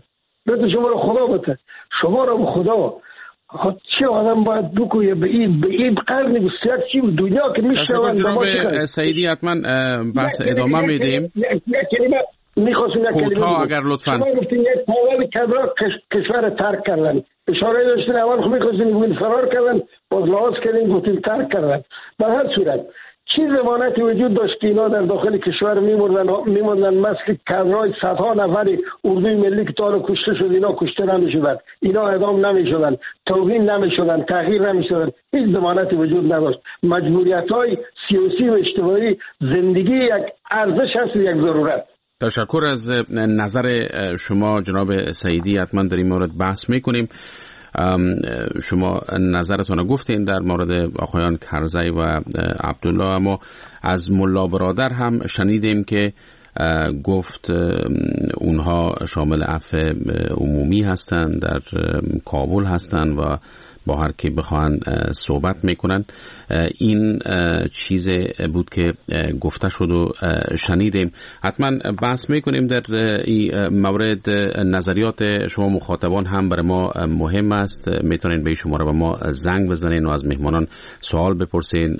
شما را به خدا. چه آدم باید بکنه به این قرن 21 چی دنیا که میشنون؟ جناب سعیدی حتما بحث ادامه میدیم. یک کلمه میخواستم کوتاه اگر لطفاً. شما گفتین یک پاول کبرا کشور ترک کردن، اشاره داشتین اول خب میخواستین بگوین فرار کردن، باز لحاظ کردین گفتین ترک کردن. به هر صورت چی ضمانتی وجود داشت که اینا در داخل کشور میموندن مثل کادرهای صدها نفر اردوی ملی که تا کشته شد، اینا کشته نمیشدن، اینا اعدام نمیشدن، توهین نمیشدن، تغییر نمیشدن، هیچ ضمانتی وجود نداشت. مجبوریت‌های سیاسی و اجتماعی زندگی یک ارزش هست، یک ضرورت. تشکر از نظر شما جناب سعیدی. حتما در این مورد بحث میکنیم. شما نظرتون گفتین در مورد آقایان کرزی و عبدالله، اما از ملا برادر هم شنیدیم که گفت اونها شامل عفو عمومی هستند، در کابل هستند و با هر کی بخواهن صحبت میکنن. این چیز بود که گفته شد و شنیدیم. حتما بحث میکنیم در این مورد. نظریات شما مخاطبان هم برای ما مهم است. میتونین به شماره به ما زنگ بزنین و از مهمانان سوال بپرسین.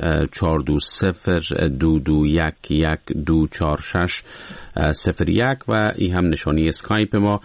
420-221-1246-01 و این هم نشانی اسکایپ ما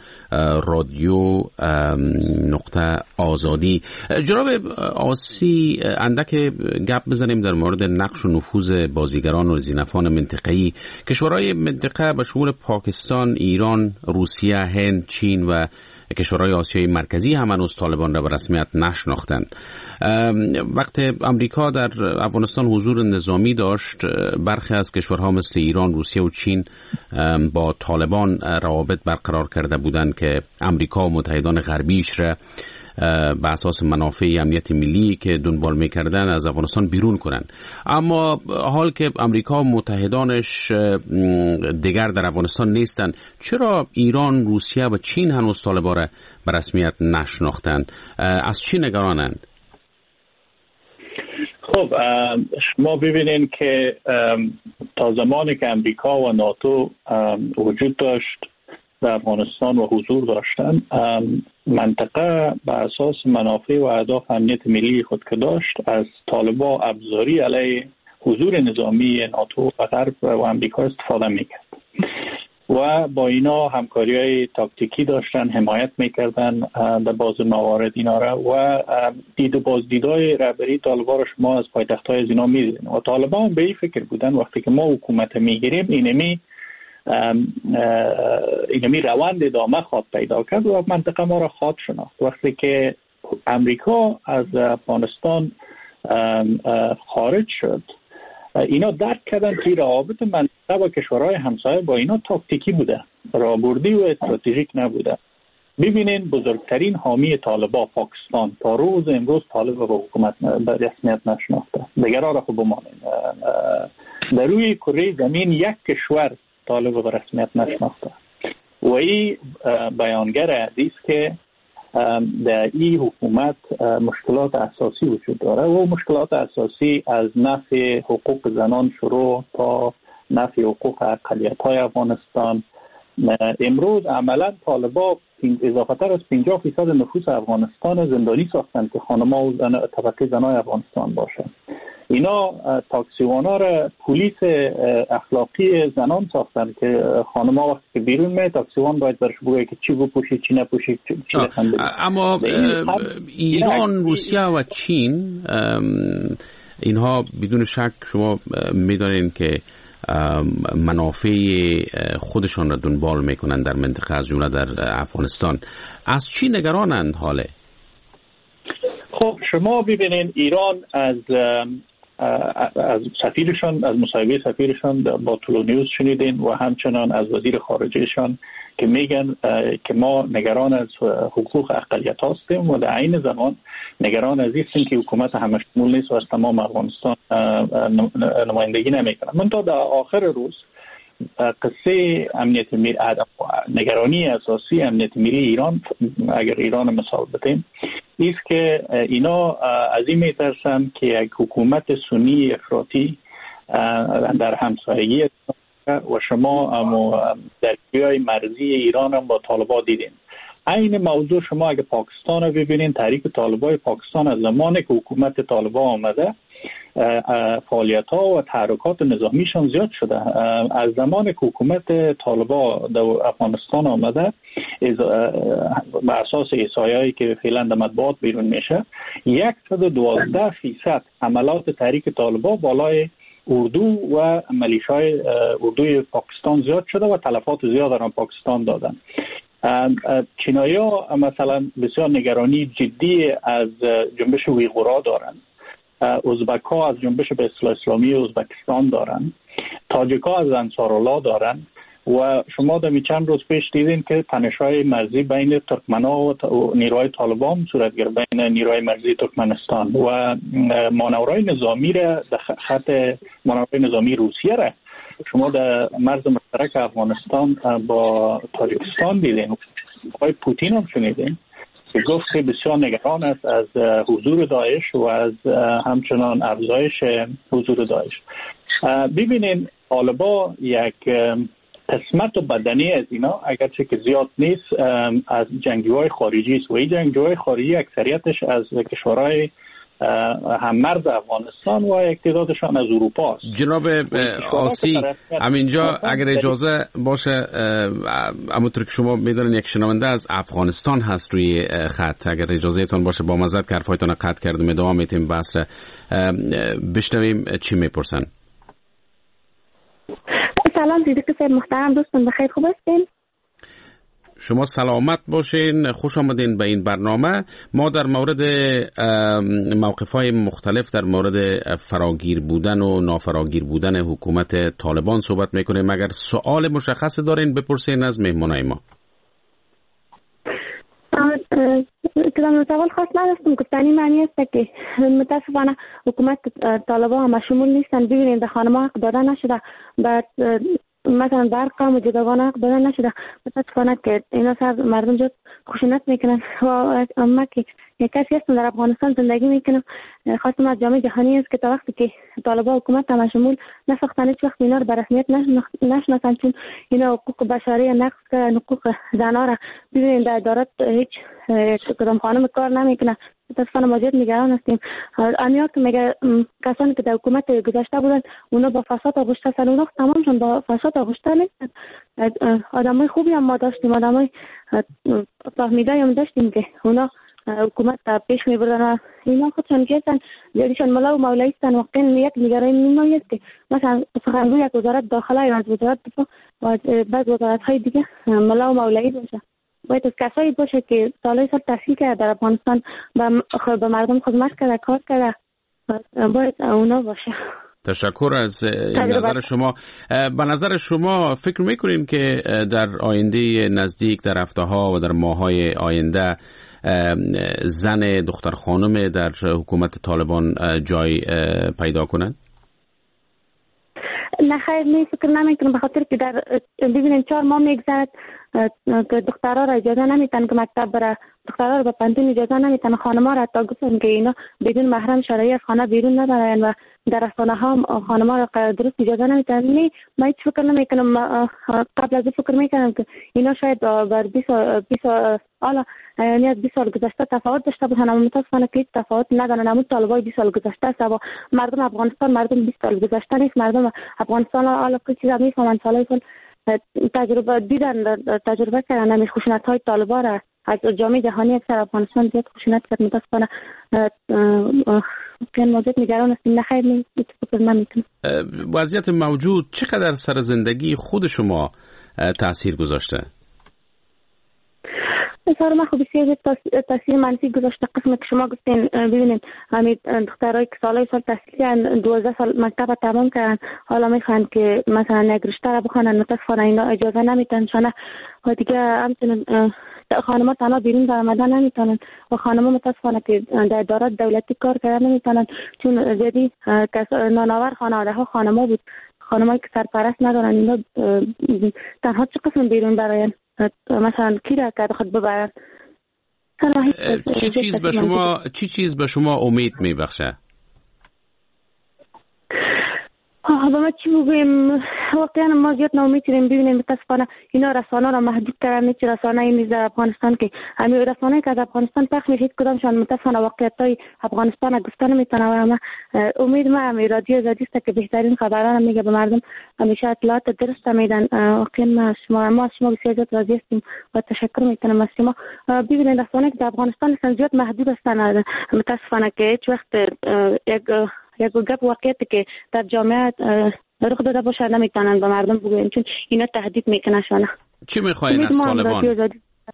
رادیو.آزادی. جناب آسی، اندک گپ بزنیم در مورد نقش و نفوذ بازیگران و زینفان منطقه‌ای. کشورهای منطقه به شمول پاکستان، ایران، روسیه، هند، چین و کشورهای آسیای مرکزی هم هنوز طالبان را به رسمیت نشناختند. وقت امریکا در افغانستان حضور نظامی داشت، برخی از کشورها مثل ایران، روسیه و چین با طالبان روابط برقرار کرده بودند که امریکا و متحدان غربیش را به اساس منافع امنیت ملی که دنبال میکردن از افغانستان بیرون کنن. اما حال که امریکا و متحدانش دیگر در افغانستان نیستن، چرا ایران، روسیه و چین هنوز طالبان را به رسمیت نشناختند؟ از چی نگرانند؟ خب شما ببینین که تا زمانی که امریکا و ناتو وجود داشت در افغانستان و حضور داشتن، منطقه به اساس منافع و اهداف امنیت ملی خود که داشت از طالبان ابزاری علیه حضور نظامی ناتو و غرب و امریکا استفاده میکرد و با اینا همکاری‌های تاکتیکی داشتن، حمایت میکردن در بعض موارد اینا را و دید و بازدیدهای رهبری طالبان را شما از پایتخت‌های از اینا می‌دیدین و طالبان به این فکر بودن وقتی که ما حکومت میگیریم اینمی روند ادامه خواد پیدا کرد و منطقه ما را خواد شناخت. وقتی که امریکا از افغانستان خارج شد، اینا درک کردن که روابط منطقه با کشورهای همسایه با اینا تاکتیکی بوده، راهبردی و استراتژیک نبوده. ببینین بزرگترین حامی طالبان پاکستان تا روز امروز طالب با حکومت به رسمیت نشناخته. دیگر را خب بمانین در روی کره زمین یک کشور طالب به رسمیت نشناخته و این بیانگر است که در این حکومت مشکلات اساسی وجود داره و مشکلات اساسی از نفی حقوق زنان شروع تا نفی حقوق اقلیت‌های افغانستان. امروز عملا طالبان اضافه تر از 50% نفوس افغانستان زندانی ساختن که خانم‌ها و طبقه زنای افغانستان باشه. اینا تاکسیوانا را پلیس اخلاقی زنان ساختن که خانم‌ها وقتی که بیرون میاد تاکسیوان باید برش بگه که چی بپوشید چی نپوشید چی بخندید. اما ایران، روسیه و چین اینها بدون شک شما می‌دانید که منافع خودشان را دنبال میکنند در منطقه از جمله در افغانستان. از چی نگرانند حاله؟ خب شما ببینید ایران از سفیرشان، از مصاحبه سفیرشان با تلونیوز شنیدین و همچنان از وزیر خارجهشان که میگن که ما نگران از حقوق اقلیت هستیم و در عین زمان نگران از این که حکومت همشمول نیست و از تمام افغانستان نمایندگی نمیکنه. من تا در آخر روز قصه امنیت ملی، نگرانی اساسی امنیت ملی ایران، اگر ایران مثال بتیم، است که اینا از این میترسن که یک حکومت سنی افراطی در همسایگی و شما درگیری مرزی ایران هم با طالبان دیدین. این موضوع شما اگه پاکستان رو ببینین، تحریک طالبان پاکستان از زمانی که حکومت طالبان آمده فعالیت ها و تحرکات نظامیشان زیاد شده. از زمان که حکومت طالبان در افغانستان آمده بر اساس احصایه‌ای که فعلا در مطبوعات بیرون میشه 112% عملات تحریک طالبان بالای اردو و ملیشای اردوی پاکستان زیاد شده و تلفات زیاد در پاکستان دادن. چینایی‌ها مثلا بسیار نگرانی جدی از جنبش ویغورا دارن. ازبک‌ها از جنبش به اصلاح اسلامی ازبکستان دارن. تاجیک‌ها از انصارالله دارن و شما در چند روز پیش دیدین که تنش‌های مرزی بین ترکمن‌ها و نیروهای طالبان صورت گرفت، بین نیروهای مرزی ترکمنستان و مانورهای نظامی را در خط مانورهای نظامی روسیه را شما در مرز مشترک افغانستان با تاجیکستان دیدین. آقای پوتین هم شنیدین که گفت که بسیار نگران است از حضور داعش و از همچنان افزایش حضور داعش. ببینین طالبان یک قسمت و بدنی از اینا اگرچه که زیاد نیست از جنگجوهای خارجی است و این جنگجوهای خارجی اکثریتش از کشورهای هممرز افغانستان و اقتدادشان از اروپا است. جناب آسی، همینجا اگر اجازه باشه، همونطور که شما میدونید یک شنونده از افغانستان هست روی خط، اگر اجازه تان باشه با معذرت که حرفایتان قطع کردم، ادامه میتیم بحث را بشنویم چی میپرسن. سلام دیدی که محترم دوستان، بخیر خوب هستین؟ شما سلامت باشین، خوش آمدین به این برنامه. ما در مورد موقف‌های مختلف در مورد فراگیر بودن و نافراگیر بودن حکومت طالبان صحبت میکنیم. اگر سوال مشخص دارین بپرسین از مهمانای ما. سوال خاص نداشتم، گفتنی معنی است که متاسفانه حکومت طالبان هم شمول نیستن. ببینید در خانم‌ها حق داده نشده، بعد مثلا در قوم جداگانه حق داده نشده. متاسفانه که اینا سر مردم جد خشونت میکنن و اما که یک کسی هستم در افغانستان زندگی میکنم، خواستم از جامعه جهانی است که تا وقتی که طالبان حکومت هم شمول نساختن هیچ وقت اینا رو به رسمیت نشناسن، چون اینا حقوق بشری نقض کردن، حقوق زنها را ببینید در ادارات هیچ کدام خانم کار نمیکنه. متاسفانه ما زیاد نگران هستیم. امیا که میگه کسانی که در حکومت گذشته بودن اونا با فساد آغشته هستن، اونا تمامشون با فساد آغشته نیستن. آدمای خوبی هم ما داشتیم، آدمای فهمیده هم داشتیم که اونا حکومت پیش میبردن. اینا خودشان که هستن جدیشان ملا و مولایی هستن. واقعا یک نگرانی نیمایی است که مثلا سخنگوی یک وزارت داخله یا از وزارت دفاع و بعض وزارت های دیگه ملا و مولایی باشه. باید از کسایی باشه که سالهای سال تحصیل کرده در افغانستان به مردم خدمت کرده، کار کرده، باید اونا باشه. تشکر از نظر شما. به نظر شما فکر میکنین که در آینده نزدیک، در هفته‌ها و در ماه‌های آینده زن دختر خانم در حکومت طالبان جای پیدا کنند؟ نه خیر، می فکر نمیکنم، به خاطر که در ببینید 4 ماه میگذرد که دخترها را اجازه نمیتن که مکتب بره دخترها رو به پانتون اجازه نمیتن. خانم‌ها را حتی گفتن که اینا بدون محرم شرعی از خانه بیرون نبرن و در رسانه ها خانم‌ها را درست اجازه نمیتن. من هیچ فکر نمیکنم، قبل از فکر میکنم که اینا شاید بر 20 حالا یعنی از 20 سال گذشته تفاوت داشته باشن، اما متاسفانه که هیچ تفاوت ندارن. همون طالبای 20 سال گذشته است و مردم افغانستان مردم 20 سال گذشته نیست. مردم افغانستان حالا که چیزا میفهمن، سالای سال تجربه دیدن، تجربه کردن همین خشونت‌های طالبا را از جامعه جهانی اکثر افغانستان زیاد خشونت کرد. متاسفانه که موضوع نگران هستیم. نخیر فکر نمیکنم. وضعیت موجود چقدر سر زندگی خود شما تاثیر گذاشته؟ سر ما خب بسیار تاثیر منفی گذاشته. قسمی که شما گفتین ببینید همین دخترایی که سالای سال تحصیل کردن، 12 سال مکتب تمام کردن، حالا میخوان که مثلا یک رشته را بخونن، متاسفانه اینا اجازه نمیتن چون و دیگه همچنین خانم‌ها تنها بیرون برآمدن نمیتونن و خانم‌ها متاسفانه که در ادارات دولتی کار کردن نمیتونن چون زیادی نانآور خانواده‌ها خانم‌ها بود. خانم‌هایی که سرپرست ندارن اینا تنها چه قسم بیرون براین؟ مثلا کی را که خود ببرن؟ چی چیز به شما امید میبخشه؟ با ما چی بگویم؟ واقعا ما زیاد ناامید شدیم. ببینید متاسفانه اینا رسانه را محدود کردن. هیچ رسانه‌ای نیست در افغانستان که همین رسانه‌ای که از افغانستان پخش میشه هیچ کدامشان متاسفانه واقعیت‌های افغانستان گفته نمیتونه. و ما امید ما همین رادیو آزادی است که بهترین خبران میگه به مردم، همیشه اطلاعات درست میدن. واقعا ما از شما بسیار زیاد راضی هستیم و تشکر میکنم از شما. ببینید رسانه‌ای که در افغانستان هستن زیاد محدود هستن. متاسفانه که هیچ وقت یک گپ واقعیتی که در جامعه رخ داده باشه نمیتونن به مردم بگوین چون اینا تهدید میکنه شونه. چی میخواین از طالبان؟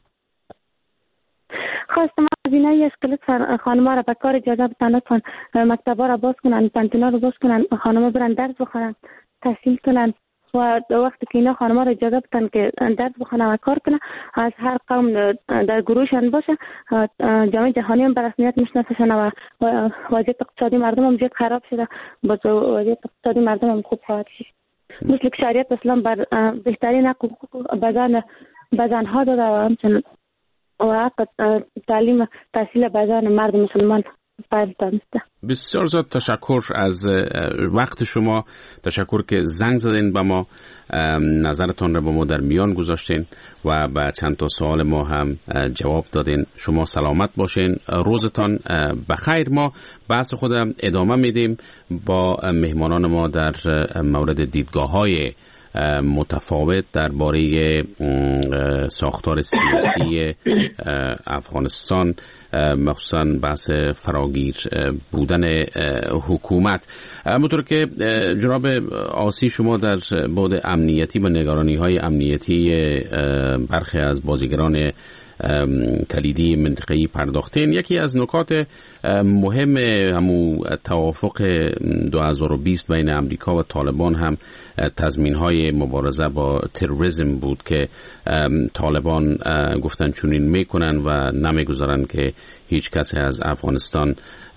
خواستم از اینایی است که لطفا خانم‌ها را به کار اجازه بدن، لطفا مکتب‌ها را باز کنن، پانتونا را باز کنن، خانم‌ها برن درس بخونن، تحصیل کنن و وقتی که اینا خانم‌ها را اجازه بدن که درس بخونن و کار کنن، از هر قوم در گروهشان باشه، جامعه جهانی هم به رسمیت میشناسشن و وضعیت اقتصادی مردم هم زیاد خراب شده، باز وضعیت اقتصادی مردم هم خوب خواهد شد. مثل که شریعت اسلام بر بهترین حقوق به زنها داده و همچنین و حق تعلیم تحصیل به زن مرد مسلمان فرض دانسته. بسیار زیاد تشکر از وقت شما، تشکر که زنگ زدین به ما، نظرتان را با ما در میان گذاشتین و به چند تا سوال ما هم جواب دادین. شما سلامت باشین، روزتان بخیر. ما بحث خودم ادامه میدیم با مهمانان ما در مورد دیدگاه‌های متفاوت درباره ساختار سیاسی افغانستان، مخصوصا بحث فراگیر بودن حکومت. همونطور که جناب آسی شما در بعد امنیتی و نگرانی‌های امنیتی برخی از بازیگران کلیدی منطقه‌ای پرداختین، یکی از نکات مهم همون توافق 2020 بین امریکا و طالبان هم تضمین‌های مبارزه با تروریسم بود که طالبان گفتن چنین میکنن و نمیگذارن که هیچ کسی از افغانستان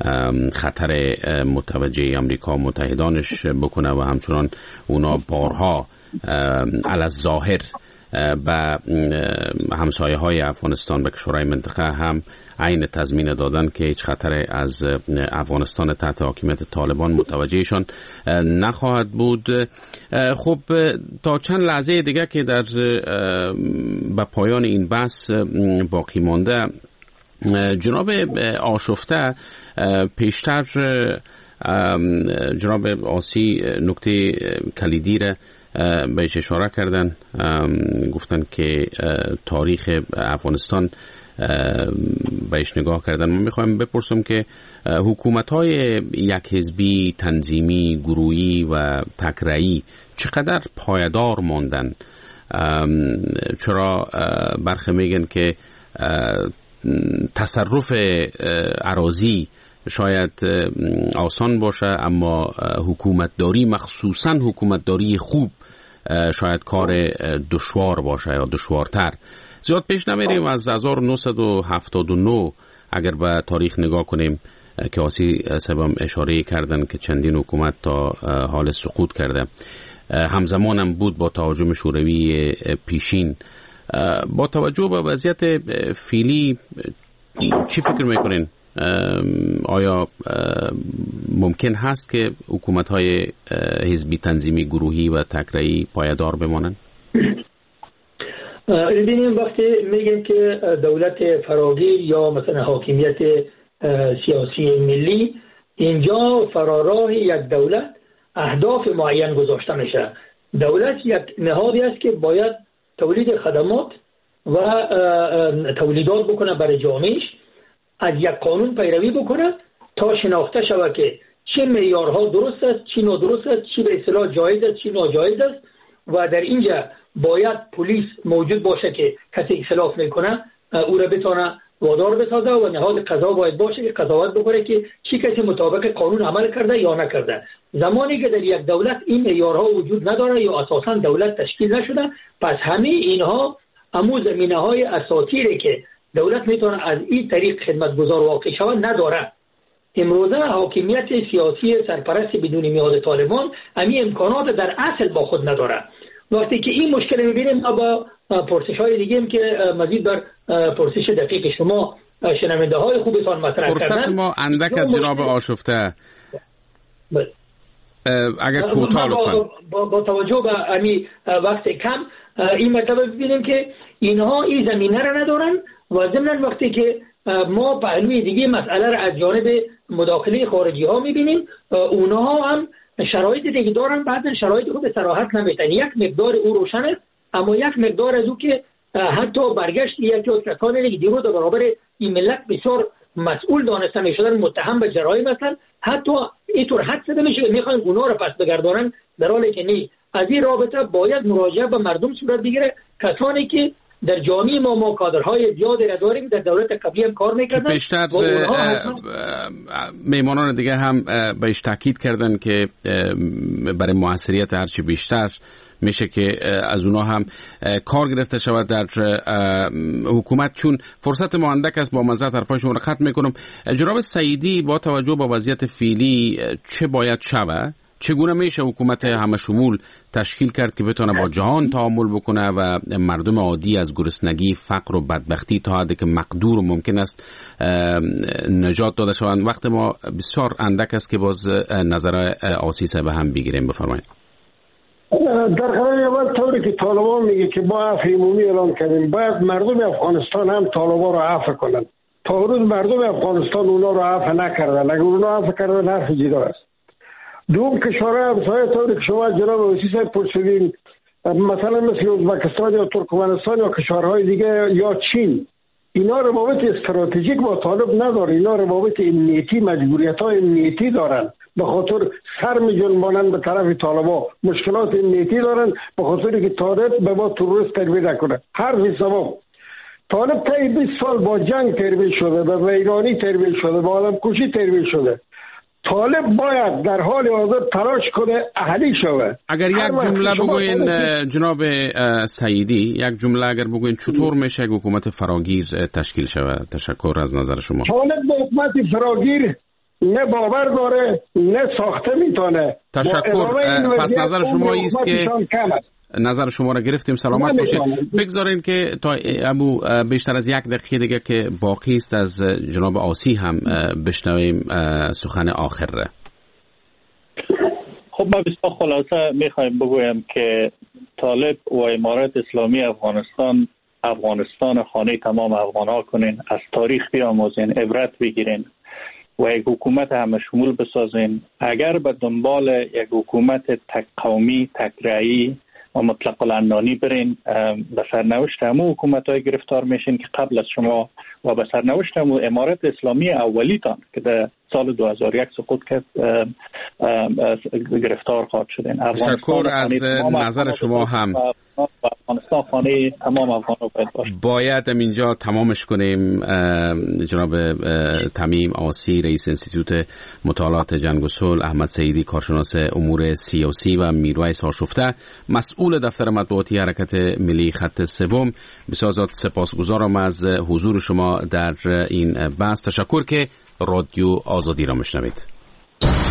خطر متوجه امریکا متحدانش بکنه و همچنان اونا بارها علی الظاهر و همسایه های افغانستان و کشورهای منطقه هم عین تضمین دادن که هیچ خطر از افغانستان تحت حاکمیت طالبان متوجهشان نخواهد بود. خب تا چند لحظه دیگه که در به پایان این بحث باقی مانده، جناب آشفته پیشتر جناب آسی نکته کلیدی را بهش اشاره کردن، گفتن که تاریخ افغانستان بهش نگاه کردن. من میخوایم بپرسم که حکومت‌های یک حزبی، تنظیمی، گروهی و تکره‌ای چقدر پایدار ماندن؟ چرا برخی میگن که تصرف اراضی شاید آسان باشه اما حکومتداری، مخصوصا حکومتداری خوب، شاید کار دشوار باشه یا دشوارتر. زیاد پیش نمیریم، از 1979 اگر به تاریخ نگاه کنیم که آسی سبم اشاره کردن که چندین حکومت تا حال سقوط کرده، همزمانم بود با تهاجم شوروی پیشین با توجه به وضعیت فعلی چی فکر میکنین؟ آیا ممکن هست که حکومت‌های حزبی تنظیمی گروهی و تکراری پایدار بمانند؟ ببینیم وقتی میگیم که دولت فراگیر یا مثلا حاکمیت سیاسی ملی، اینجا فراراه یک دولت اهداف معین گذاشته میشه. دولت یک نهادی است که باید تولید خدمات و تولیدات بکنه برای جامعهش، از یک قانون پیروی بکنه تا شناخته شود که چه معیارها درست است، چی نادرست است، چی به اصطلاح جایز است، چی ناجایز است. و در اینجا باید پلیس موجود باشه که کسی اختلاف میکنه او را بتونه وادار بسازه و نهاد قضا باید باشه که قضاوت بکنه که چی کسی مطابق قانون عمل کرده یا نکرده. زمانی که در یک دولت این معیارها وجود نداره یا اساسا دولت تشکیل نشده، پس همه اینها امو زمینه‌های اساطیری که دولت میتونه از این طریق خدمتگزار واقع شود نداره. امروزه حاکمیت سیاسی سرپرست بدون میاد طالبان همین امکانات در اصل با خود نداره. وقتی که این مشکل میبینیم ما با پرسش‌های دیگه هم که مزید بر پرسش دقیق شما شنونده های خوبتان مطرح کردن، فرصت ما اندک از جناب آشفته اگر کوتاه لطفاً با توجه به همین وقت کم این مطلب ببینیم که اینها این زمینه را ندارن و ضمن وقتی که ما پهلوی دیگه مسئله را از جانب مداخله خارجی ها میبینیم، اونها هم شرایط دیگه دارن، بعضی شرایط خود صراحت نمیتن. یک مقدار او روشنه، اما یک مقدار از او که حتی برگشت یکی از کسانی که دیروز در برابر این ملت بسیار مسئول دانسته میشدن متهم به جرایم هستن، حتی اینطور حد زده میشه که میخوان اونا رو پس بگردانن، در حالی که نه. از این رابطه باید مراجعه به مردم صورت بگیره، کسانی که در جامعه ما کادرهای زیادی را داریم در دولت قبلی هم کار میکردن. بیشتر میمانان دیگه هم بهش تاکید کردن که برای موثریت هرچی بیشتر میشه که از اونا هم کار گرفته شود در حکومت. چون فرصت ما اندک است، با مزه حرفاشون رو ختم میکنم. جناب سعیدی، با توجه به وضعیت فعلی چه باید شود؟ چگونه میشه حکومت همه شمول تشکیل کرد که بتونه با جهان تعامل بکنه و مردم عادی از گرسنگی، فقر و بدبختی تا حدی که مقدور و ممکن است نجات داده شوند؟ وقت ما بسیار اندک است که باز نظر آسیسه به هم بگیریم. بفرمایید. در قرار اول طوری که طالبان میگه که با عفو عمومی اعلان کردیم، باید مردم افغانستان هم طالبان رو عفو کنن. تا روز مردم افغانستان اونا رو عفو نکردن، اگر اونا عفو کردن حرف جدا است. دوم کشورهای همسایه طوری که شما جناب وزیر صاحب پرسیدین، مثلا مثل ازبکستان یا ترکمنستان یا کشورهای دیگه یا چین، اینا روابط استراتژیک با طالب نداره، اینا روابط امنیتی، مجبوریت‌های امنیتی دارن، به خاطر سر می‌جنبانن به طرف طالبا، مشکلات امنیتی دارن به خاطر که طالب به ما تروریست تربیت نکنه. حرف سوم، طالب تا 20 سال با جنگ تربیت شده، به ویرانی تربیت شده، به آدمکشی تربیت شده. طالب باید در حال حاضر تلاش کنه اهلی شود. اگر یک جمله بگوین جناب سعیدی، یک جمله اگر بگوین چطور میشه یک حکومت فراگیر تشکیل شود؟ تشکر از نظر شما. طالب به حکومت فراگیر نه باور داره نه ساخته میتونه. تشکر. پس نظر شما است که نظر شما را گرفتیم. سلامت باشید. بگذارین که تا ابو بیشتر از یک دقیقه دیگه که باقی است از جناب آسی هم بشنویم سخن آخر را. خب ما بسیار خلاصه میخوایم بگویم که طالب و امارت اسلامی افغانستان خانه تمام افغان ها کنین، از تاریخ بیاموزین، عبرت بگیرین و یک حکومت همه شمول بسازین. اگر به دنبال یک حکومت تک قومی، تک رأیی و مطلق العنانی برین، به سرنوشت همون حکومت‌های گرفتار میشین که قبل از شما و به سرنوشت همون امارت اسلامی اولیتان که در سال 2001 سقوط کرد گرفتار خواهد شدین. تشکر از نظر شما هم. افغانستان خانه تمام افغان‌ها باید اینجا تمامش کنیم. جناب تمیم آسی، رئیس انستیتوت مطالعات جنگ و صلح، احمد سعیدی، کارشناس امور سیاسی و میرویس آشفته، مسئول دفتر مطبوعاتی حرکت ملی خط سوم، بسیار سپاسگزارم از حضور شما در این بحث. تشکر که رادیو آزادی را میشنوید.